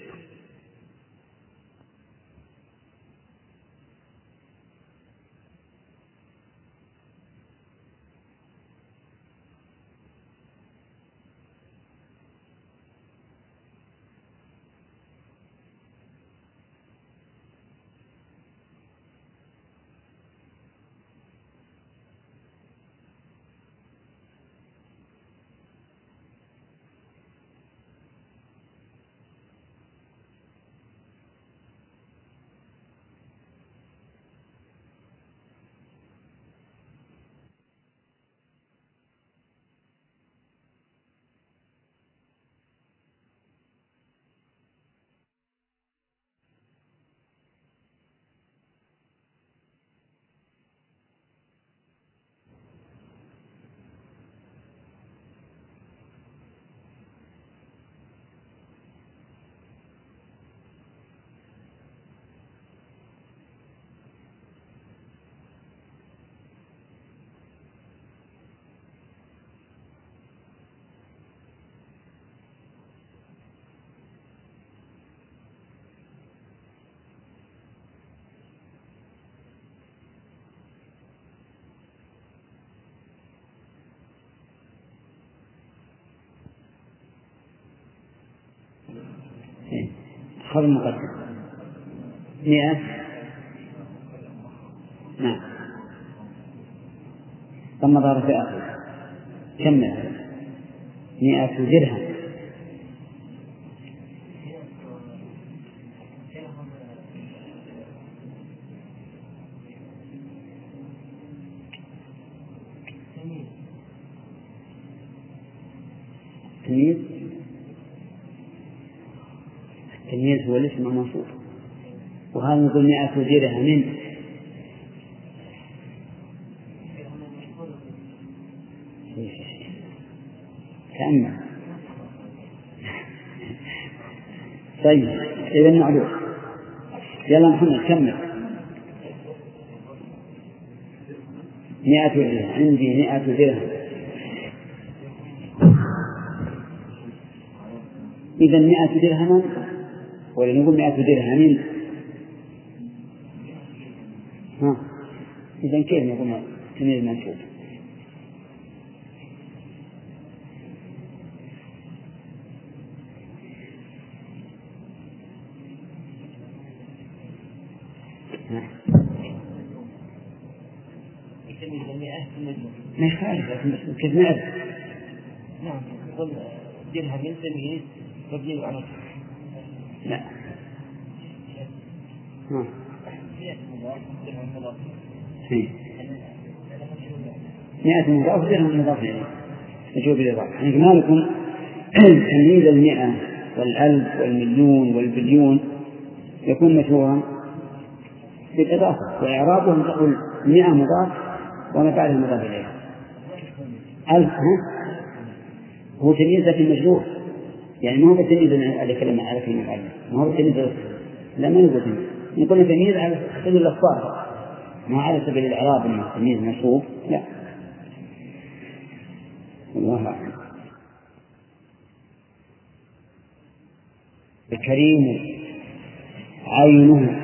خذ المقدم. مئة. نعم. ثم ضارب في آخر. كمل. مئة درهم. تمييز. التمييز هو الاسم الموصول، وهذا نقول مئة درهم. تأمل. طيب إذا معلوم. يلا محمد كمل. مئة درهم. عندي مئة درهم. إذا مئة درهم ولا نقول مئة درهم؟ ها إذا كيف نقول تمييز منصوب؟ ما يخالف كيف نعرف؟ نعم يقول درهم من تمييز مبني على لا. ها. مئة مضاف درهم مضاف إليه مجهول بالإضافة. يعني ما لكم تمييز المئة والألف والمليون والبليون يكون مشهورا بالإضافة، وإعرابهم تقول مئة مضاف وما بعدها مضاف إليه. ألف هو تمييز لكن مجهول، يعني ما هو تمييز على كلمة على كلمة علم، ما هو تمييز. لا ما نقول تمييز، نقول تمييز على سبيل الأصفار، ما على سبيل الإعراب إنه تمييز مشهور. لا. الله أعلم. الكريم عينه.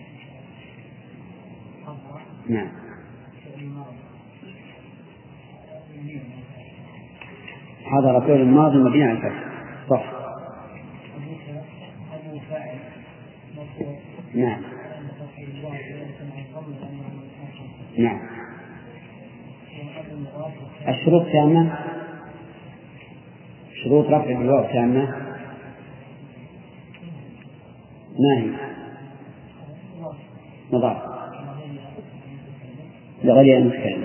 نعم. حضر فعل الماضي مبني على الفتح صح. نعم نعم. الشروط تامة، شروط رفع الواو تامة ما هي؟ مضاف لغير أن نتكلم.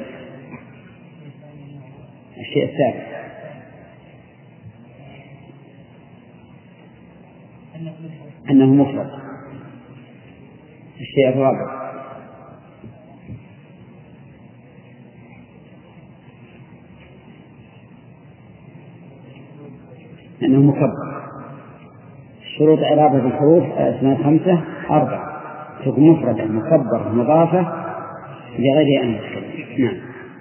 الشيء الثالث أنه مفرد. الشيء الرابع أنه مكبر. شروط إعراب الحروف أسماء خمسة أربعة، تكون مفردة مكبرة مضافة لغير أن يتكلم. نعم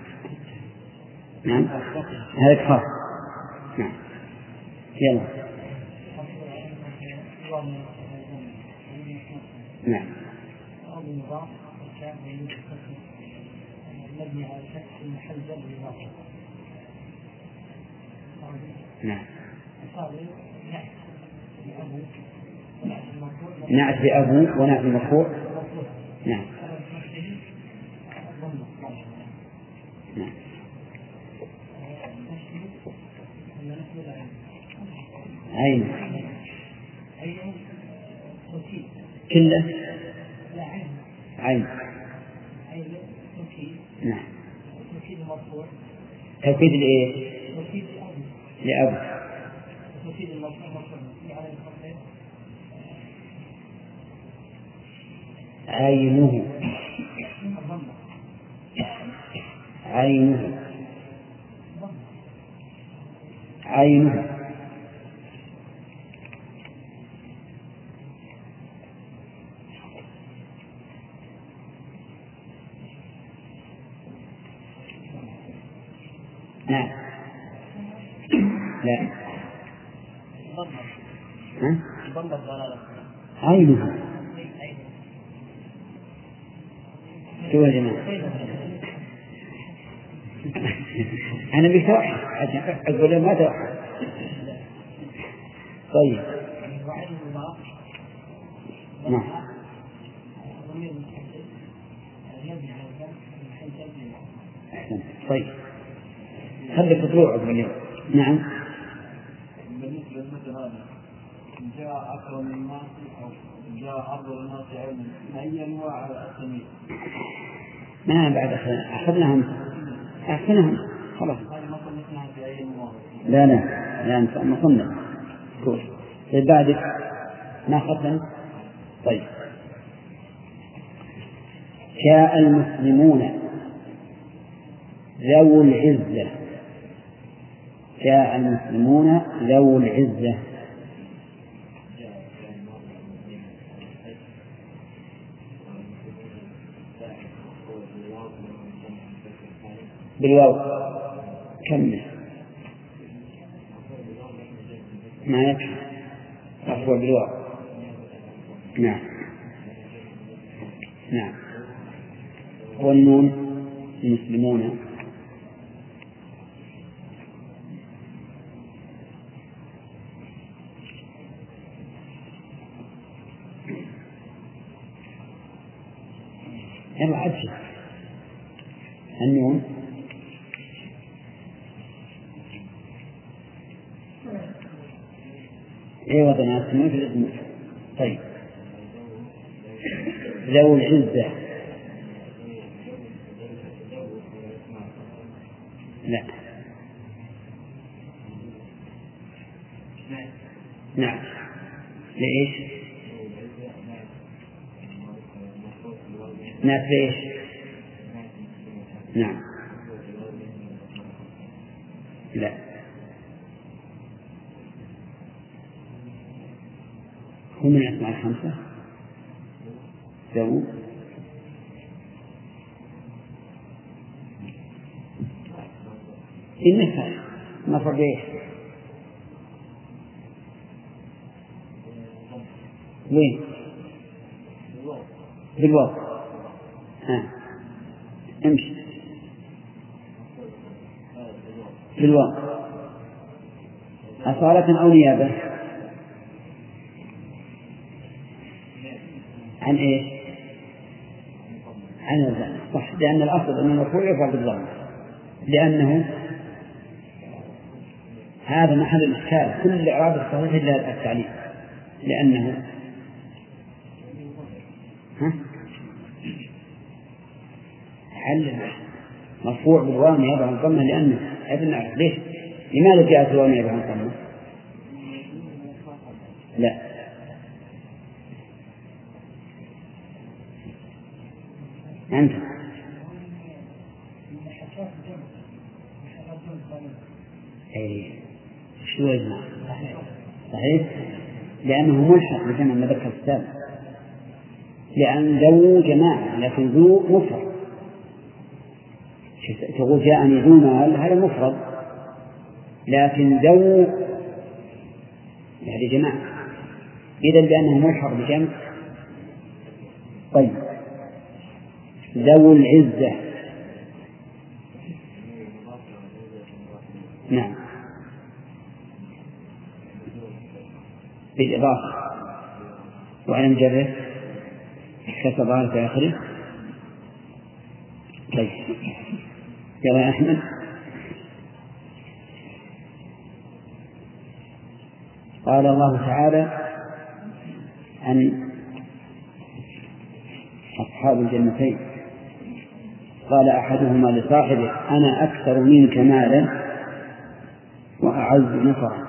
نعم هذا خاص. نعم يلا. نعم نعم نعت بأبو ونعت المرفوع. نعم نعم عين كله عين. نعم توكيد لإيه؟ لأبو. عينه عينه عينه. نعم لا ها؟ عينه. شو يا جماعة؟ أنا بتوحد أقول ما توحد. طيب نعم طيب خلي تطلع من اليوم. نعم. بالنسبة للمثل هذا جاء أكرم الناس أو جاء أفضل الناس علما، أي أنواع التمييز؟ ما بعد أخذناهم أخذناهم خلاص. لا لا لا ما صنع. طيب بعدك ما أخذنا. طيب جاء المسلمون ذو العزة. جاء المسلمون ذو العزة. بالواو كمل ما يكفي مرفوع بالواو. نعم نعم. والنون المسلمون يلا عجل. النون ايه وضعنا اسمه في الاسم. طيب ذو العزة لا. نعم ليش؟ نعم ليش؟ نعم لا. هم من الأسماء الخمسة ذو إنك مفرد إيش؟ وين؟ بالواو. ها امشي بالواو. أصالة أو نيابة عن إيش؟ عن الضم، صح، لأن الأصل أن المرفوع يرفع بالضم، لأنه هذا محل الإشكال. كل الإعراب الصحيح إلا التعليل، لأنه ها؟ حل مرفوع بالواو نيابة عن الضمة، لأنه أبن نعرف ليش لماذا جاءت الواو نيابة عن الضمة؟ لا، أنت أي شو يجمع؟ صحيح، لأنه ملحق بجمع المذكر السالم، لأن ذو جماعة لكن ذو مفرد. تقول جاءني ذو مال هذا مفرد، لكن ذو هذه جماعة، إذا لأنه ملحق بجمع. طيب ذو العزة، نعم بالإضافة، وعلى مجرد كسر في آخره. طيب يلا أحمد. قال الله تعالى عن أصحاب الجنتين: قال أحدهما لصاحبه أنا أكثر منك مالا وأعز نفرا.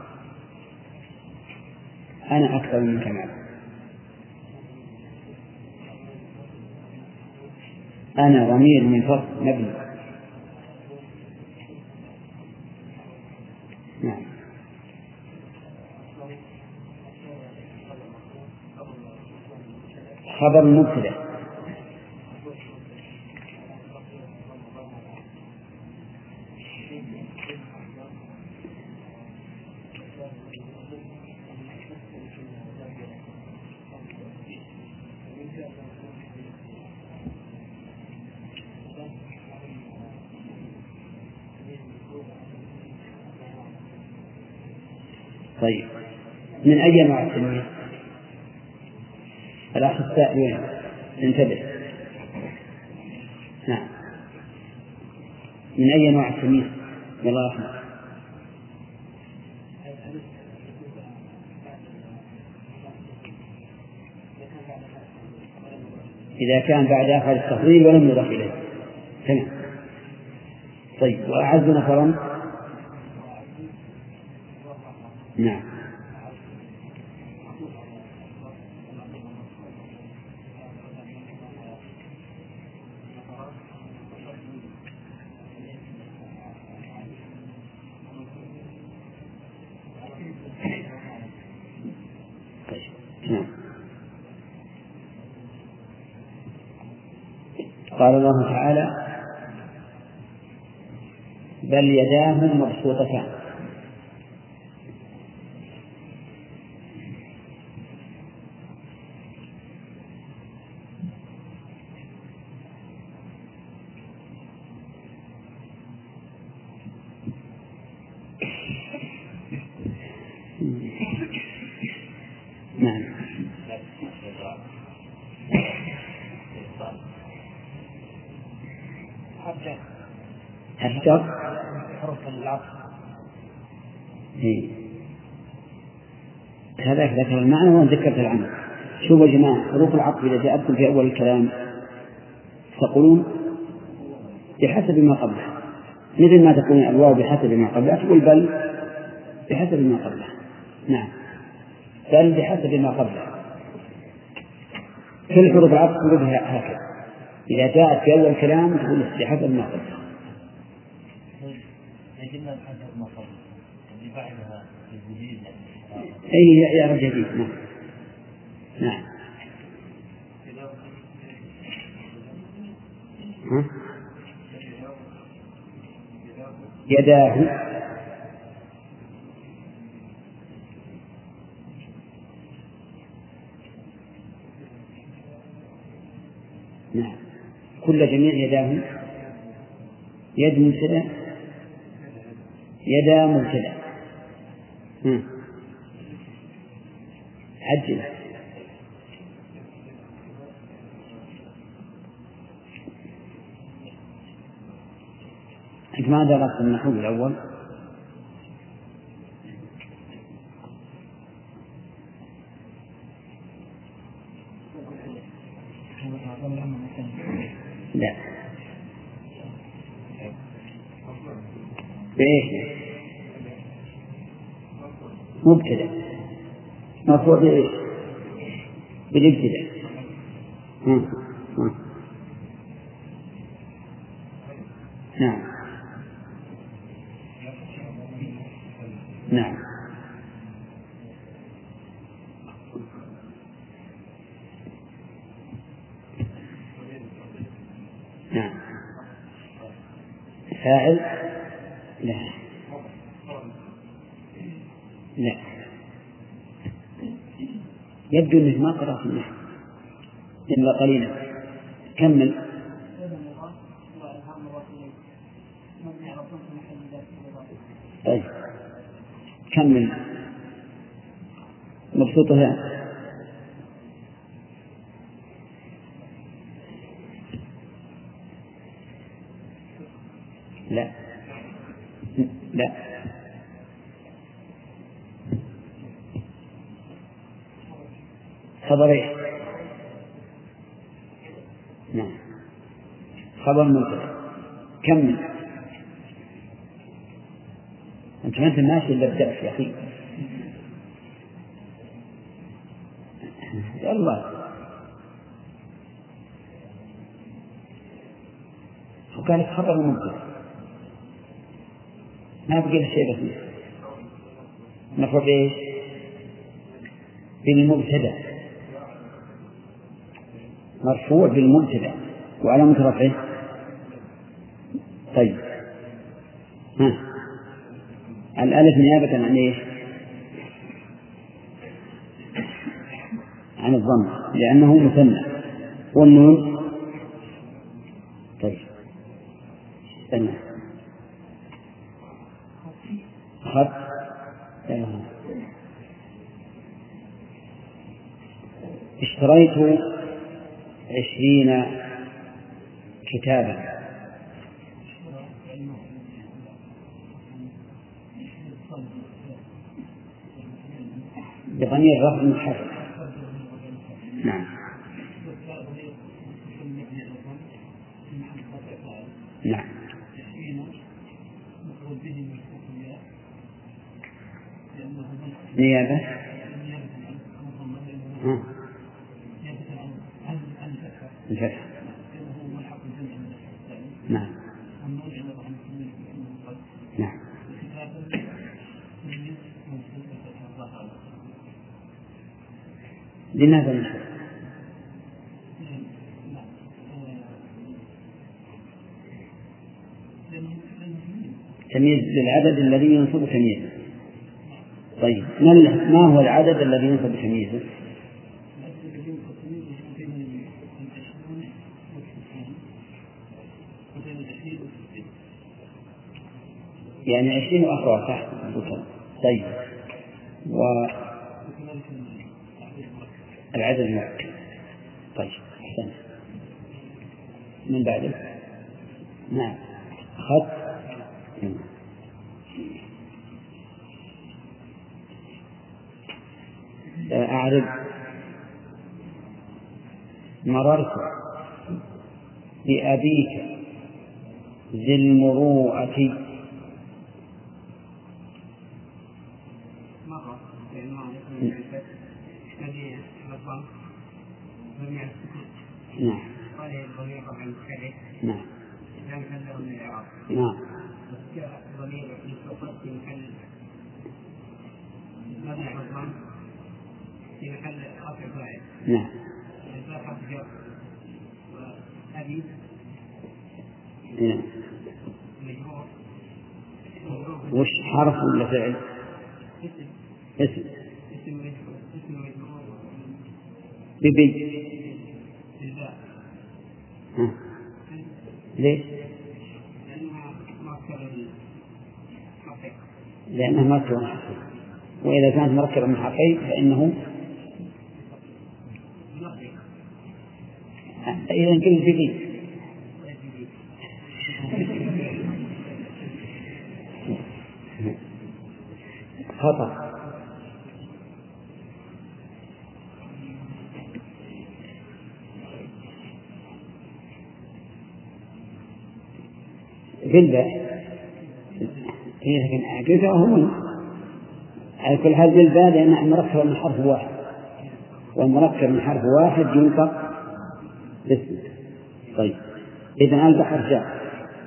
أنا أكثر منك مالا، أنا ضمير من فصل مبني. نعم. خبر مبتدأ. طيب من أي نوع التلميذ؟ الأخ السائل وين؟ انتبه. نعم، من أي نوع التلميذ؟ يلا أحمد. إذا كان بعد آخر التفضيل ولم يضاف إليه. تمام. طيب وأعز نفرا؟ نعم. طيب. نعم. قال الله تعالى: بل يداه مبسوطتان. نعم. حتى حرف العطف هذاك ذكر المعنى وذكرت العمل. شوفوا يا جماعة، حروف العطف إذا جاءتكم في أول الكلام تقولون بحسب ما قبله، مثل ما تكون الواو بحسب ما قبله، تقول بل بحسب ما قبله. نعم، بل بحسب ما قبله. كل حروف العطف تقولها هكذا، إذا جاءت في أول الكلام تقول بحسب ما قبله. يجبنا بحسب ما قبله اللي بعدها الجديد. أي يعرف جديد. نعم. نعم. ها؟ يداه. نعم، كل جميع يداه. يد مبتدأ، يدا مبتدأ. عجل. أنت ما درست النحو الأول؟ لا. بإيش؟ مبتدأ مرفوع بإيش؟ بالابتداء. نعم نعم نعم. فاعل لا لا يبدو أنه ما قرأت النحو إلا قليلا. كمل. طيب كمل. مبسوطها. لا لا خبر ايش؟ نعم خبر مبتدأ. كمل. انت ما انت ماشي الا بدأت يا اخي. الله وكانت خبر مبتدأ ما بقي شيء بسيط. مرفوع بايش؟ بالمبتدأ. مرفوع بالمبتدأ وعلامة رفعه. طيب ها الألف نيابة عن ايش؟ عن الضم لأنه مثنى. والنون طيب استنى خط اشتريت عشرين كتابا. بضمير الرفع المتحرك. نعم نعم نيابة. الفتح. نعم نعم لماذا نحن؟ تمييز للعدد الذي ينصب تمييزه. طيب ما هو العدد الذي ينصب تمييزه؟ يعني عشرين وأخرى صح. طيب والعدد المؤكد. طيب أحسن. من بعده نعم خط. أعرف مررت بأبيك ذي المروءة. نعم نعم نعم في محل رفع فاعل. نعم. أبي. نعم. مجرور. وش حرف ولا فعل؟ اسم. اسم. اسم مجرور. اسم مجرور. ببي. بالباء. ها. ليش؟ لأنها ما تكرر الحقيقة. لأنها ما تكرر الحقيقة. وإذا كانت مركبة من حرفين فإنه إذا قل جديد خطأ. جلبة هي لكن هو على كل حال جلبة لأنها مركبة من حرف واحد، والمركب من حرف واحد ينطق باسم. طيب إذا البحر جاء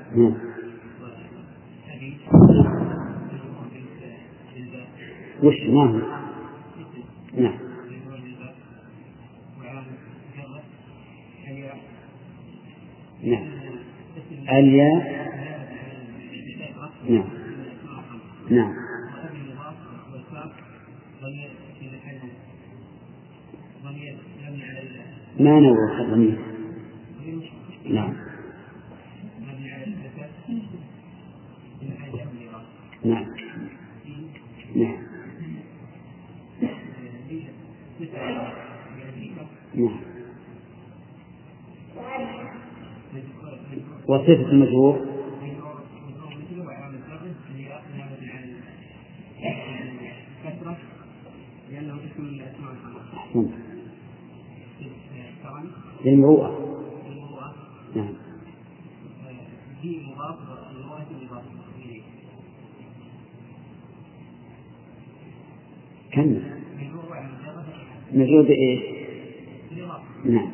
وش ما هو؟ نعم نعم الياء نعم نعم ما نوع الضمير. نعم نعم نعم نعم وصفة المجهور للمروءة. نعم كم مجرور بإيش؟ نعم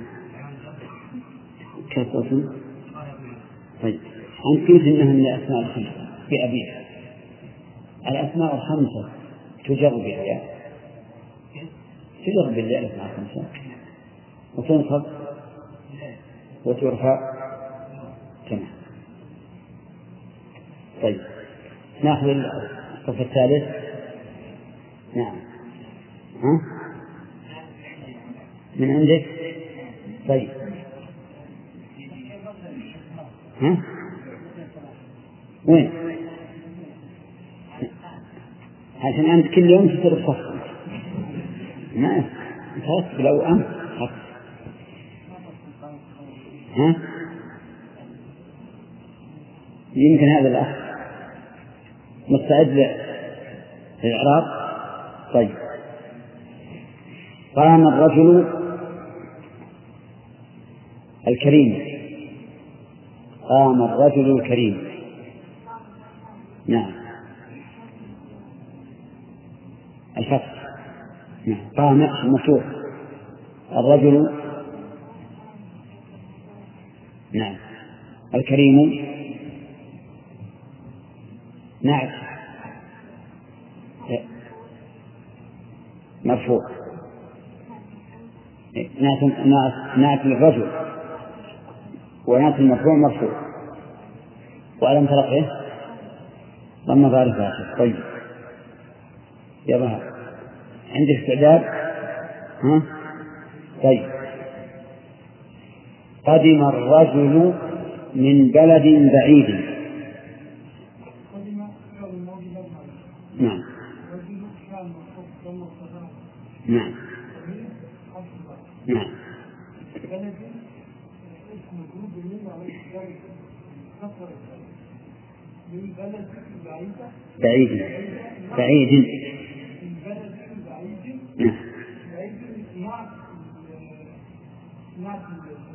كثرة. طيب أنت قلت إنها من الأسماء الخمسة في أبيها. الأسماء الخمسة تجر بالياء تجر بالياء الأسماء الخمسة وتنصب وترفع تمام. طيب نأخذ الصف الثالث. نعم ها من عندك. طيب ها وين عشان أنت كل يوم تصير صف ما خلاص لو أنت ها يمكن هذا الأخ مستعد للإعراب. طيب قام الرجل الكريم. قام الرجل الكريم. نعم الفتح. نعم قام مفتوح الرجل. نعم الكريم نعم مرفوع نعت للرجل ونعت المرفوع مرفوع وعلم ترقيه ضم ظاهر فاخر. طيب يظهر عندك استعداد ها؟ طيب قدم الرجل من بلد بعيد. نعم نعم نعم بعيد بعيد. نعم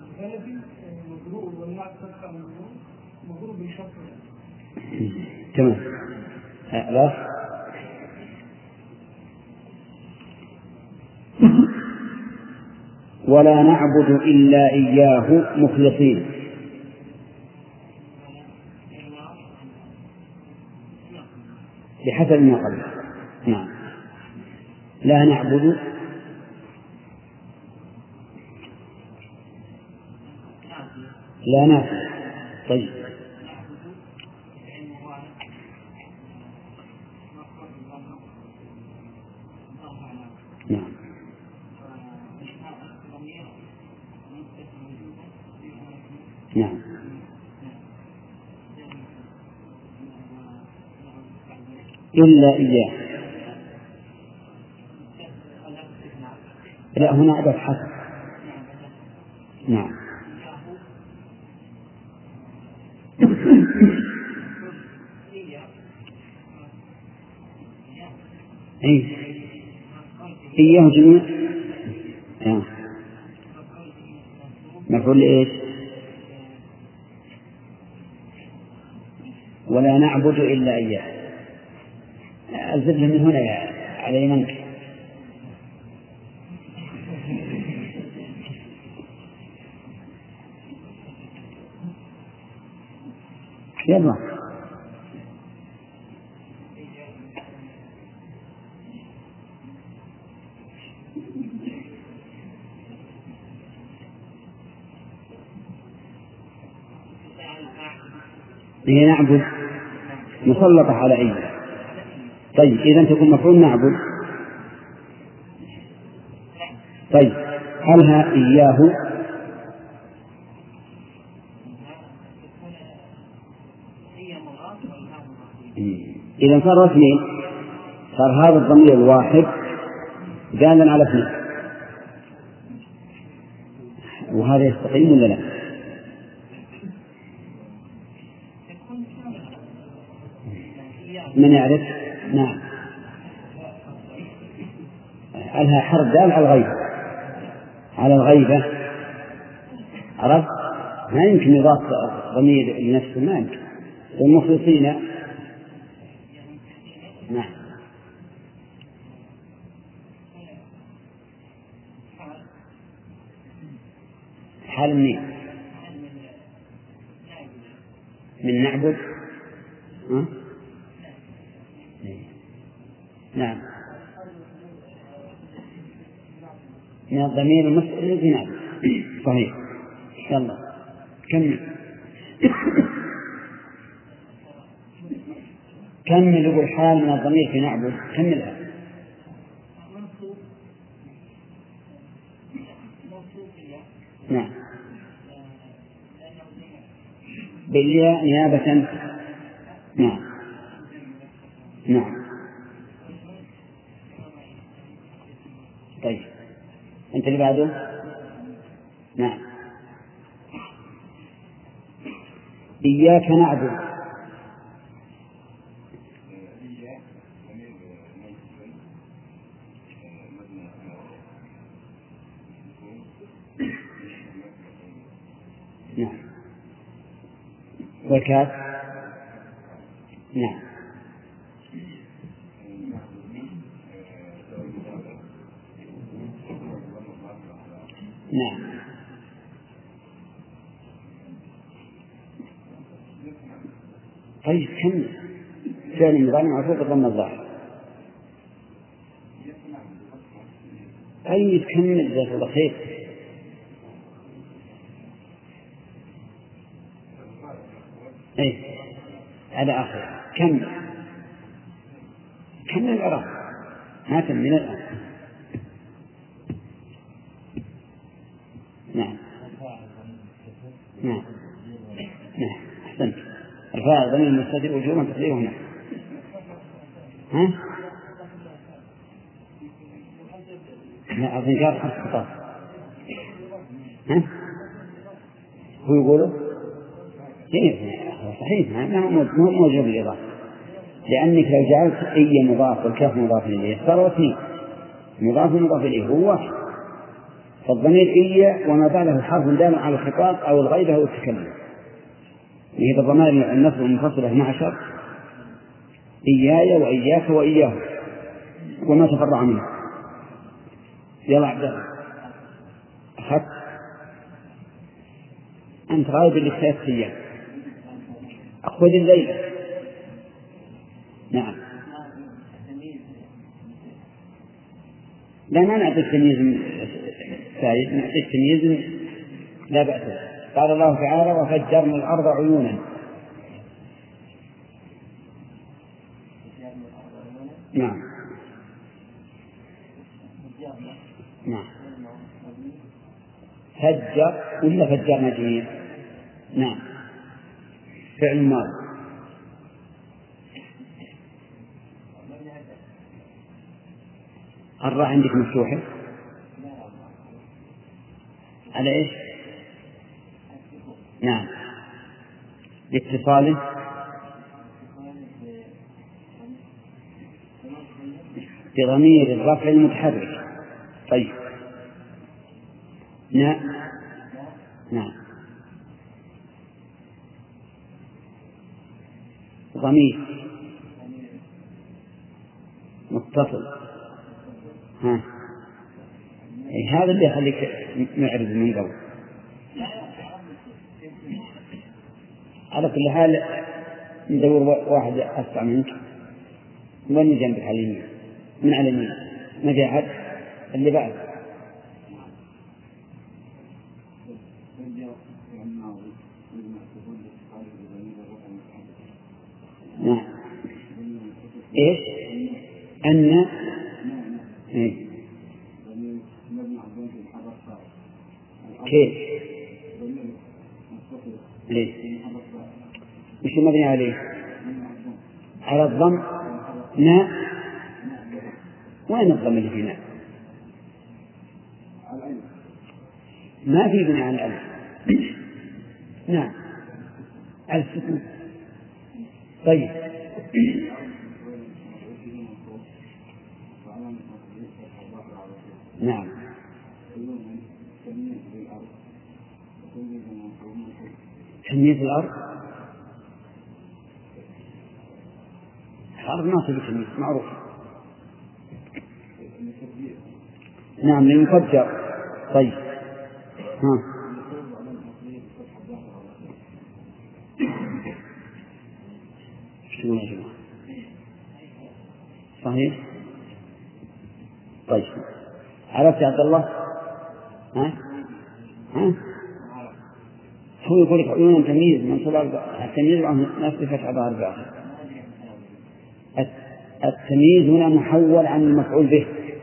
تمام. لا ولا نعبد إلا إياه مخلصين. بحسب ما قبل. نعم لا نعبد لا نعبد. طيب نعم نعم إلا إياه. لا هنا أداة حصر. نعم. أي إياه جميع آه. مفعول إيش؟ ولا نعبد إلا إياه. الزبل من هنا على يمنك. يلا هي نعبد مسلطة على أي. طيب إذا تكون مفعول نعبد. طيب هلها إياه إذا صار اثنين، صار هذا الضمير الواحد دالا على اثنين، وهذا يستقيم ولا لا؟ من يعرف؟ نعم. لها حرف دال على الغيبة، على الغيبة. عرفت؟ ما يمكن يضاف ضمير لنفسه، ما يمكن. والمخلصين نعم. حال منين؟ من نعبد. ها؟ نعم. من الضمير المسؤول الذي نعبد. صحيح. يلا كمل. كمل يقول حال من الضمير في نعبد. كملها. نعم. بالياء نيابة. نعم. نعم. طيب أنت اللي بعده. نعم. إياك نعبد. نعم. والكاف. نعم. نعم. طيب كم فعل مضارع معروف بالضم الظاهر. طيب كمل جزاك الله خير. اي على آخر كمل كمل العراق ما كمل الآن. نعم. نعم. نعم أحسنت. الفاعل ضمير مستتر وجوبا تقديره هنا. ها؟ لا أظن جار حرف خطاب. ها؟ هو يقوله؟ صحيح ما هو موجود بالإضافة، لأنك لو جعلت أي مضاف والكاف مضاف إليه صار اثنين، مضاف مضاف إليه هو واحد. فالضمير إيا وما بعده حرف دال على الخطاب أو الغيبة أو التكلم. هي الضمائر النصب المنفصلة اثنا عشر، إياي وإياك وإياه وما تفرع منه. يلا عبد الله أخذت أنت غايب اللي ثلاث أيام. خذ الليلة. نعم. لا ما نعطي التمييز سائد، نعطي التمييز لا بأس. قال الله تعالى وفجرنا الأرض عيونا. نعم. نعم. فجر ولا فجرنا جميع؟ نعم. فعل ماضي. الراء عندك مفتوحة؟ على إيش؟ نعم، لاتصاله بضمير الرفع المتحرك. طيب نعم نعم ضمير متصل. ها إيه هذا اللي يخليك معرض من قبل. على كل حال ندور واحد أسرع منك. وين جنبك على اليمين؟ من على اليمين ما في أحد اللي بعد. نعم إيش؟ أن إيه؟ كيف؟ ليه؟ مش مبني عليه؟ على الضم. نا وين الضم اللي فينا؟ ما في بناء على الألف. نعم على السكون. طيب نعم تمييز الأرض. الأرض ما تبي تمييز معروف. نعم لينفجر. طيب ها شو يا جماعة؟ صحيح. طيب عرفت يا عبد الله؟ ها ها هو يقول لك عيون تمييز منصوب التمييز نفس فتح ظهر الآخر. التمييز هنا محول عن المفعول به،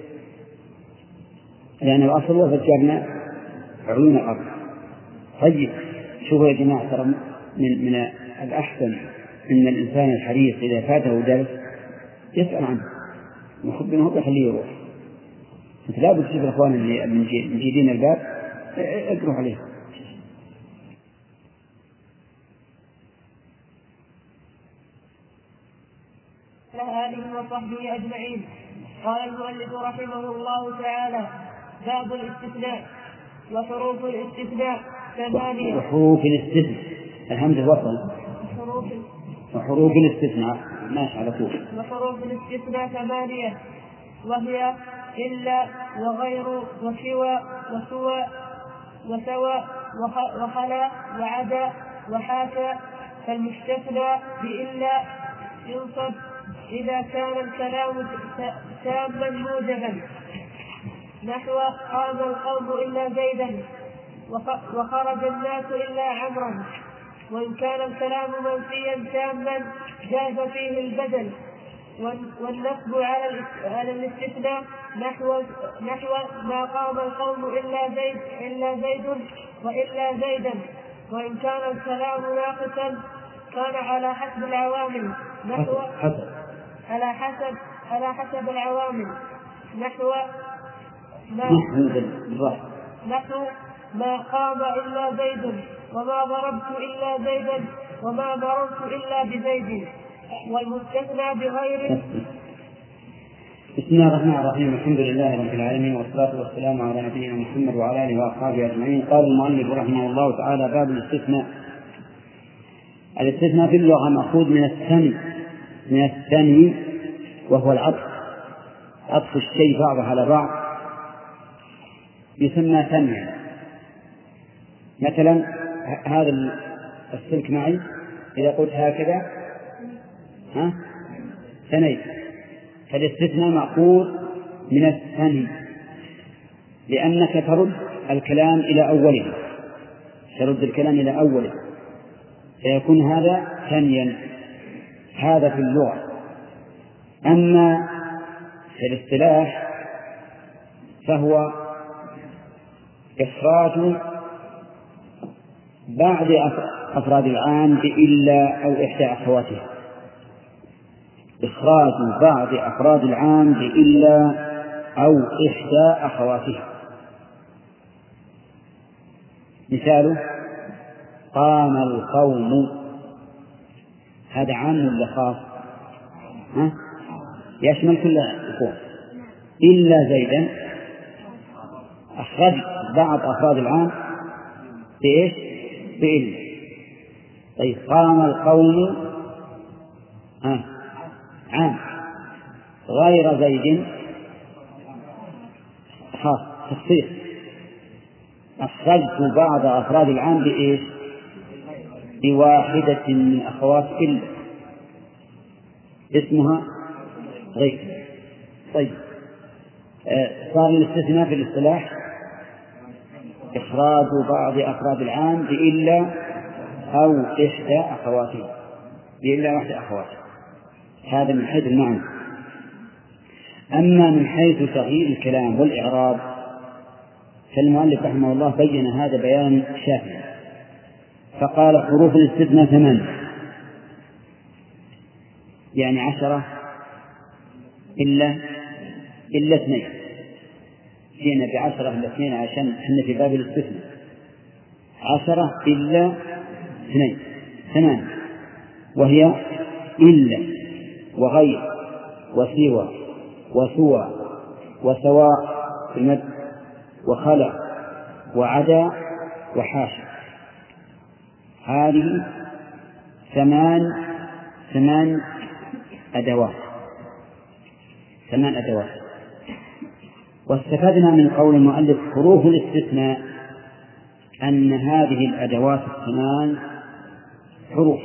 لأن الأصل وفجرنا عيون الأرض. طيب شوفوا يا جماعة، ترى من من الأحسن إن الإنسان الحريص إذا فاته درس يسأل عنه ويخب منه يخليه يروح. أنت لا بد تشوف الأخوان اللي مجيدين الباب اقروا عليه. آله وصحبه أجمعين. قال المؤلف رحمه الله تعالى: باب الاستثناء. وحروف الاستثناء ثمانية. وحروف الاستثناء الهمزة وصل. وحروف وحروف الاستثناء ماشي على طول. وحروف الاستثناء ثمانية، وهي إلا وغير وسوى وسوى وسوى وخلا وعدا وحاكى. فالمستثنى بإلا ينصب إذا كان الكلام تاما موجبا، نحو قام القوم إلا زيدا وخرج الناس إلا عمرا. وإن كان الكلام منفيا تاما جاز فيه البدل. والنصب على الاستثناء نحو نحو ما قام القوم إلا زيد إلا زيد وإلا زيدا. وإن كان الكلام ناقصا كان على حسب العوامل، نحو على حسب على حسب العوامل نحو ما نحو ما قام إلا زيد وما ضربت إلا زيدا وما مررت إلا بزيد. والمستثنى بغير. بسم الله الرحمن الرحيم. الحمد لله رب العالمين، والصلاة والسلام على نبينا محمد وعلى آله وأصحابه أجمعين. قال المؤلف رحمه الله تعالى: باب الاستثناء. الاستثناء في اللغة مأخوذ من الثني من الثني وهو العطف، عطف الشيء بعضه على بعض يسمى ثنيا. مثلا هذا السلك معي، إذا قلت هكذا ها ثنيت، فالاستثناء مأخوذ من الثني، لأنك ترد الكلام إلى أوله، ترد الكلام إلى أوله فيكون هذا ثنيا. هذا في اللغة. أما في الاصطلاح فهو إخراج بعض أفراد العام بإلا أو إحدى أخواتها. إخراج بعض أفراد العام بإلا أو إحدى أخواتها. مثاله قام القوم، هذا عام ولا خاص؟ ها؟ يشمل كل القوم إلا زيدا، أخرج بعض أفراد العام بإيش؟ بإلا. طيب قام القوم ها عام غير زيد خاص تخصيص، أخرجت بعض أفراد العام بإيش؟ بواحدة من أخوات إلا اسمها غير. طيب آه صار الاستثناء في الاصطلاح إخراج بعض أفراد العام بإلا أو إحدى أخواته، بإلا واحدة أخواته. هذا من حيث المعنى. أما من حيث تغيير الكلام والإعراب فالمؤلف رحمه الله بين هذا بيان شافيا، فقال حروف الاستثناء ثمان، يعني عشرة إلا إلا اثنين، جئنا بعشرة إلا اثنين عشان احنا في باب الاستثناء، عشرة إلا اثنين ثمان، وهي إلا وغير وسوى وسوى وسواء في المد وخلع وعدا وحاشا. هذه ثمان ثمان أدوات ثمان أدوات. واستفدنا من قول المؤلف حروف الاستثناء أن هذه الأدوات الثمان حروف،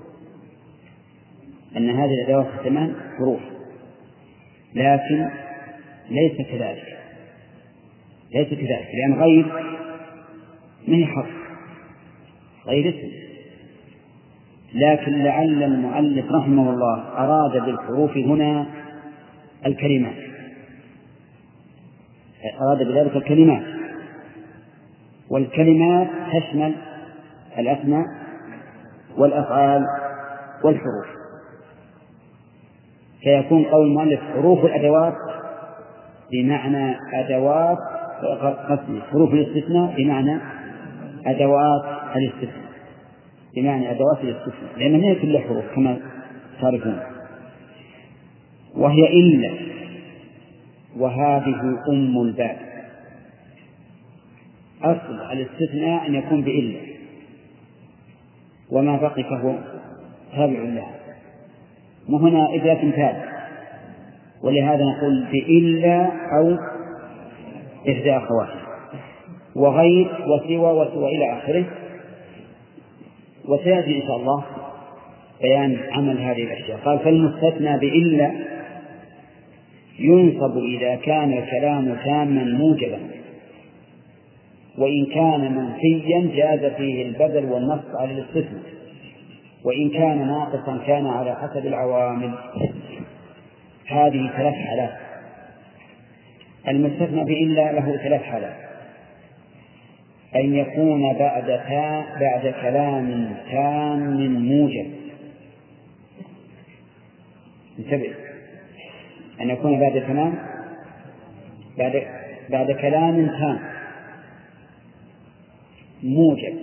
أن هذه الأدوات الثمان حروف، لكن ليس كذلك ليس كذلك لأن غير من حرف، غير اسم، لكن لعل المؤلف رحمه الله أراد بالحروف هنا الكلمات، أراد بذلك الكلمات، والكلمات تشمل الأسماء والأفعال والحروف، فيكون قول المؤلف حروف الأدوات بمعنى أدوات قسم حروف الاستثناء بمعنى أدوات الاستثناء بمعنى أدوات الاستثناء، لأن هي كلها حروف كما تعرفون. وهي إلا، وهذه أم الباب. أصل الاستثناء أن يكون بإلا، وما بقي فهو تابع لها، وهنا إذا تنتاب، ولهذا نقول بإلا أو إحدى أخواته، وغير وسوى وسوى إلى آخره. وسيأتي إن شاء الله بيان عمل هذه الأشياء. قال فالمستثنى بإلا ينصب إذا كان الكلام تاما موجبا، وإن كان منفيا جاز فيه البدل والنص على الاستثناء، وإن كان ناقصا كان على حسب العوامل. هذه ثلاث حالات. المستثنى بإلا له ثلاث حالات: أن يكون بعد تا بعد كلام تام موجب، انتبه، أن يكون بعد كلام بعد بعد كلام تام موجب.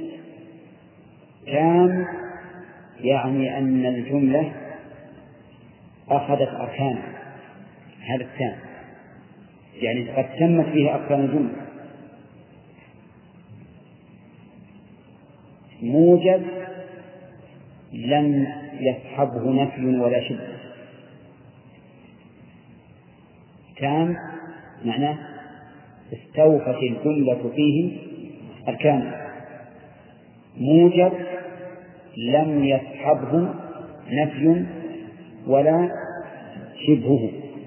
تام يعني أن الجملة أخذت أركانا، هذا التام يعني قد تمت فيه أركان الجملة. موجب لم يصحبه نفي ولا شدة. تام معناه استوفت الجملة فيه أركانا. موجب لم يصحبه نفي ولا شبهه.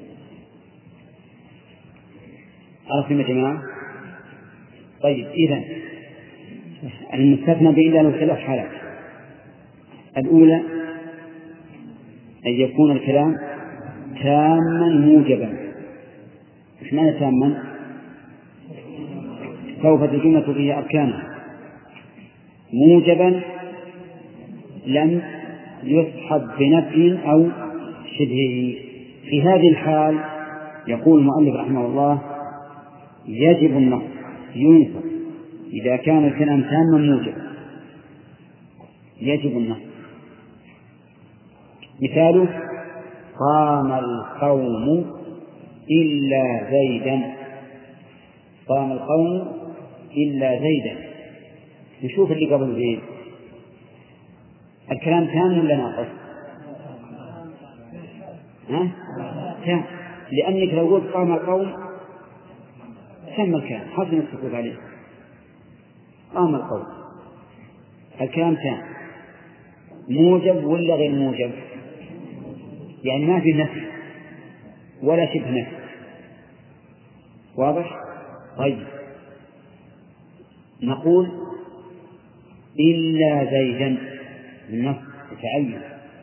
عرفتم يا جماعة؟ طيب، إذن المستثنى بإلا له ثلاث حالات. الأولى أن يكون الكلام تاما موجبا. إيش معنى تاما؟ استوفت الجملة فيه أركانها. موجبا لم يصحب بنفي أو شبهه. في هذه الحال يقول المؤلف رحمه الله: يجب النص، ينصب إذا كان الكلام تاما موجبا يجب النصب. مثاله: قام القوم إلا زيدا. قام القوم إلا زيدا. نشوف اللي قبل زيد، الكلام تام ولا ناقص؟ ها؟ تام، لأنك لو قلت قام القوم تم الكلام، حسن السكوت عليه. قام القوم، الكلام تام. موجب ولا غير موجب؟ يعني ما في نفي ولا شبه نفي. واضح؟ طيب، نقول إلا زيدا، النص يتعين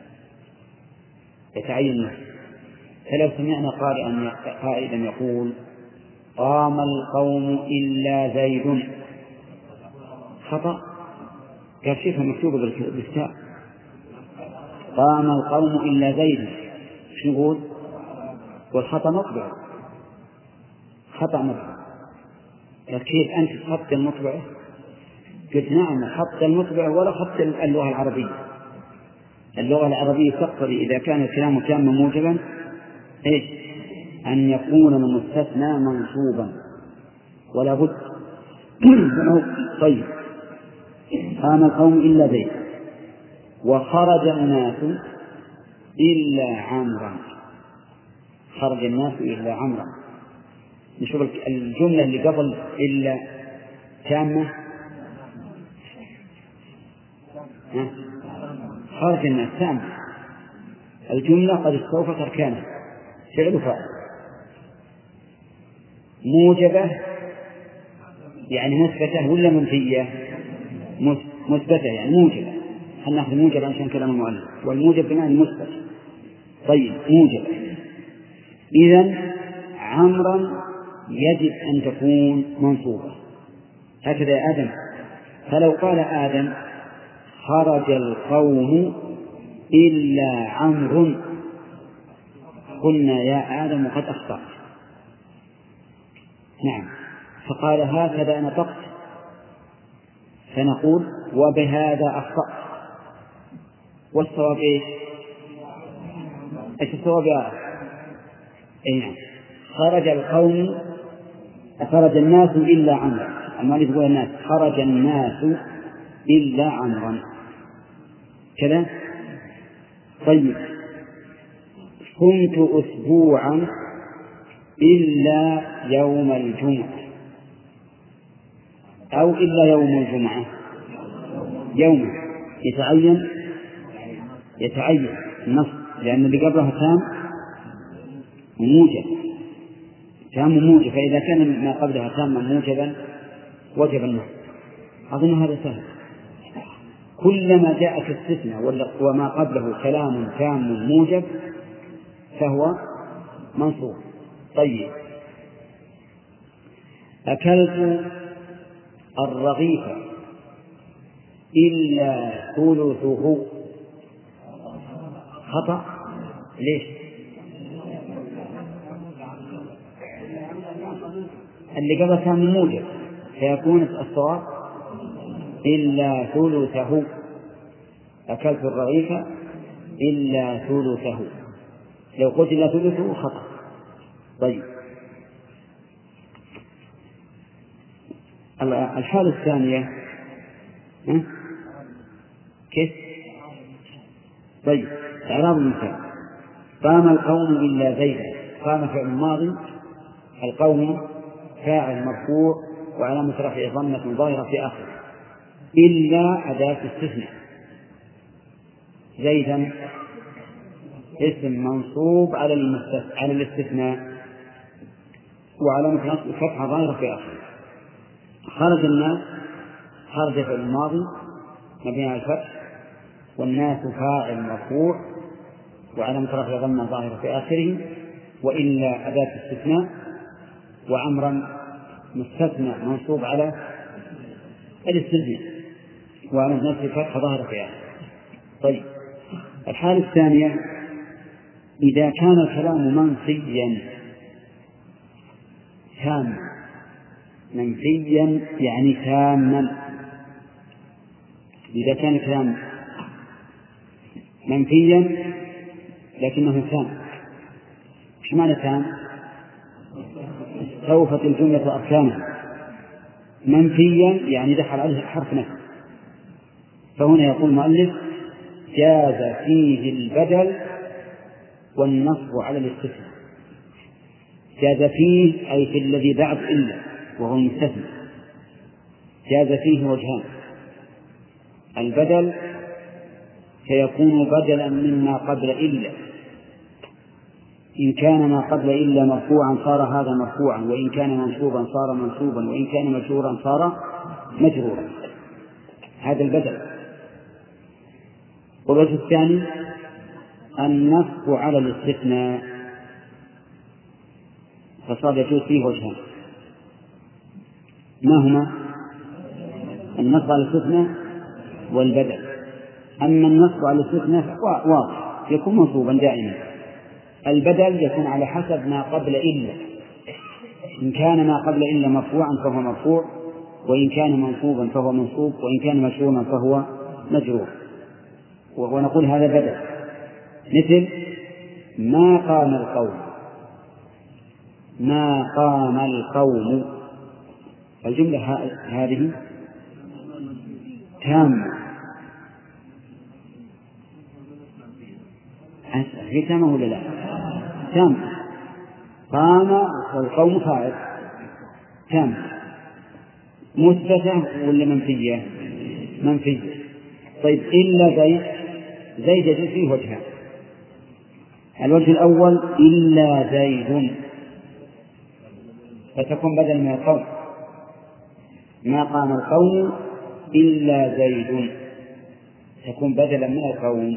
يتعين النص. فلو سمعنا قائلا قائلا يقول: قام القوم إلا زيد، خطأ. قال شيخها مكتوبة بالكتاب: قام القوم إلا زيد، شو نقول؟ والخطأ مطبع، خطأ مطبع. كيف أنت تخط المطبع؟ قلت: نعم، خط المطبع ولا خط اللغة العربية. اللغة العربية تقتضي إذا كان الكلام تاما موجبا إيش؟ أن يكون المستثنى منصوبا ولا بد. طيب، قام القوم إلا زيد، وخرج الناس إلا عمرا. خرج الناس إلا عمرا. نشوف الجملة اللي قبل إلا تامة. خرج الناس تامة، الجملة قد استوفت أركانها، فعل فاعل. موجبة يعني مثبتة ولا منفية؟ مثبتة يعني موجبة. خلنا نأخذ موجب عشان كلام المؤلف، والموجب بمعنى مثبت. طيب، موجب. إذن عمرا يجب أن تكون منصوبة، هكذا يا آدم. فلو قال آدم: خرج القوم إلا عمرو، قلنا: يا آدم قد أخطأت. نعم. فقال: هكذا نطقت. فنقول: وبهذا أخطأت. والصواب إيش؟ إيش الصواب يا آدم؟ إيه نعم. خرج القوم، خرج الناس إلا عمرا. أما يقول الناس: خرج الناس إلا عمرا، كذا. طيب، كنت أسبوعا إلا يوم الجمعة، أو إلا يوم الجمعة. يوم يتعين يتعين النص، لأن اللي قبلها تام موجب، تام موجب. فإذا كان ما قبلها تاما موجبا وجب النص. أظن هذا سهل. كلما جاء في استثناء وما قبله كلام تام موجب فهو منصوب. طيب، أكلت الرغيف إلا ثلثه، خطأ. ليش؟ اللي قبل كان موجب، فيكون الصواب إلا ثلثه. أكلت الرغيف إلا ثلثه، لو قلت إلا ثلثه خطأ. طيب، الحالة الثانية كيف؟ طيب، إعراب المثال: قام القوم إلا زيدا. قام فعل ماضي، القوم فاعل مرفوع وعلامة رفعه ضمة ظاهرة في آخره، إلا أداة استثناء. زيدا اسم منصوب على على الاستثناء وعلامة نصب فتحة ظاهرة في آخره. خرج الناس، خرج فعل الماضي مبني على الفتح، والناس فاعل مرفوع وعلامة رفعه ضمة ظاهرة في آخره، وإلا أداة استثناء، وعمرا مستثنى منصوب على الاستثناء وعلامة نصب فتحة ظاهرة في آخره. طيب، الحالة الثانية: إذا كان الكلام منصيا تاما منفيا يعني تاما. إذا كان كلام منفيا لكنه تام، إيش معنى تام؟ استوفت الجملة أركانها. منفيا يعني دخل عليه حرف نفي، فهنا يقول المؤلف جاز فيه البدل والنصب على الاستثناء. جاز فيه أي في الذي بعد إلا وهو المستثنى، جاز فيه وجهان: البدل فيكون بدلا مما قبل إلا، إن كان ما قبل إلا مرفوعا صار هذا مرفوعا، وإن كان منصوبا صار منصوبا، وإن كان مجرورا صار مجرورا، هذا البدل. والوجه الثاني النصب على الاستثناء، فصار يجوز فيه وجهان، ما هما؟ النصب على الاستثناء والبدل. أما النصب على الاستثناء واضح يكون منصوبا دائما، البدل يكون على حسب ما قبل إلا، إن كان ما قبل إلا مرفوعا فهو مرفوع، وإن كان منصوبا فهو منصوب، وإن كان مجرورا فهو مجرور. ونقول هذا بدل، مثل ما قام القوم، ما قام القوم، الجملة هذه تامة، هي تامة ولا لا؟ تامة. قام والقوم فاعل، تامة. مثبتة ولا منفية؟ منفية. طيب إلا زيد، زيد يجوز فيه وجهان: الوجه الأول إلا زيد، فتكون بدل من القوم، ما قام القوم إلا زيد، تكون بدلا من القوم.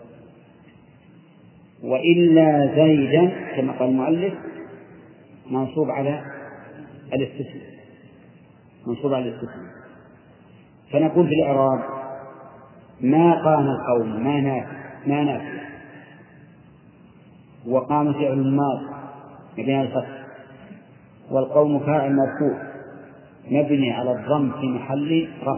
وإلا زيدا كما قال المؤلف منصوب على الاستثناء، منصوب على الاستثناء. فنقول في الإعراب ما قام القوم، ما نافع، ما نافع، وقام فعل الماضي مبني على الفتح، والقوم فاعل مرفوع مبني على الضم في محل رفع.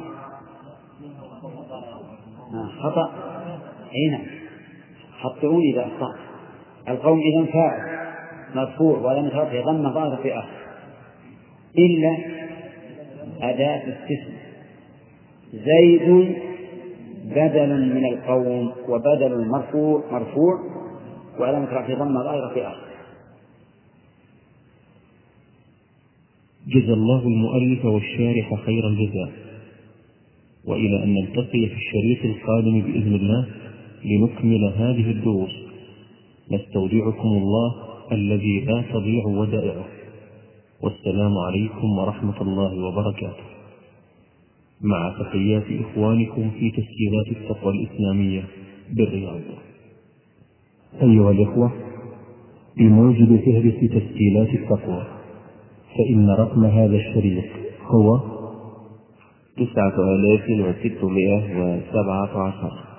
خطأ هنا، خطئوني إذا أخطأت. القوم إذن فاعل مرفوع ولم يترفع ضم ظاهر في آخر، إلا أداة استثناء. زيد بدل من القوم، وبدل المرفوع مرفوع ولم يترفع ضم ظاهر في آخر. جزا الله المؤلف والشارح خير الجزاء، وإلى أن نلتقي في الشريط القادم بإذن الله لنكمل هذه الدروس، نستودعكم الله الذي لا تضيع ودائعه، والسلام عليكم ورحمة الله وبركاته، مع تحيات إخوانكم في تسجيلات التقوى الإسلامية بالرياض. أيها الإخوة، بموجب فهرس تسجيلات التقوى، فإن رقم هذا الشريط هو تسعة آلاف وستمائة وسبعة عشر.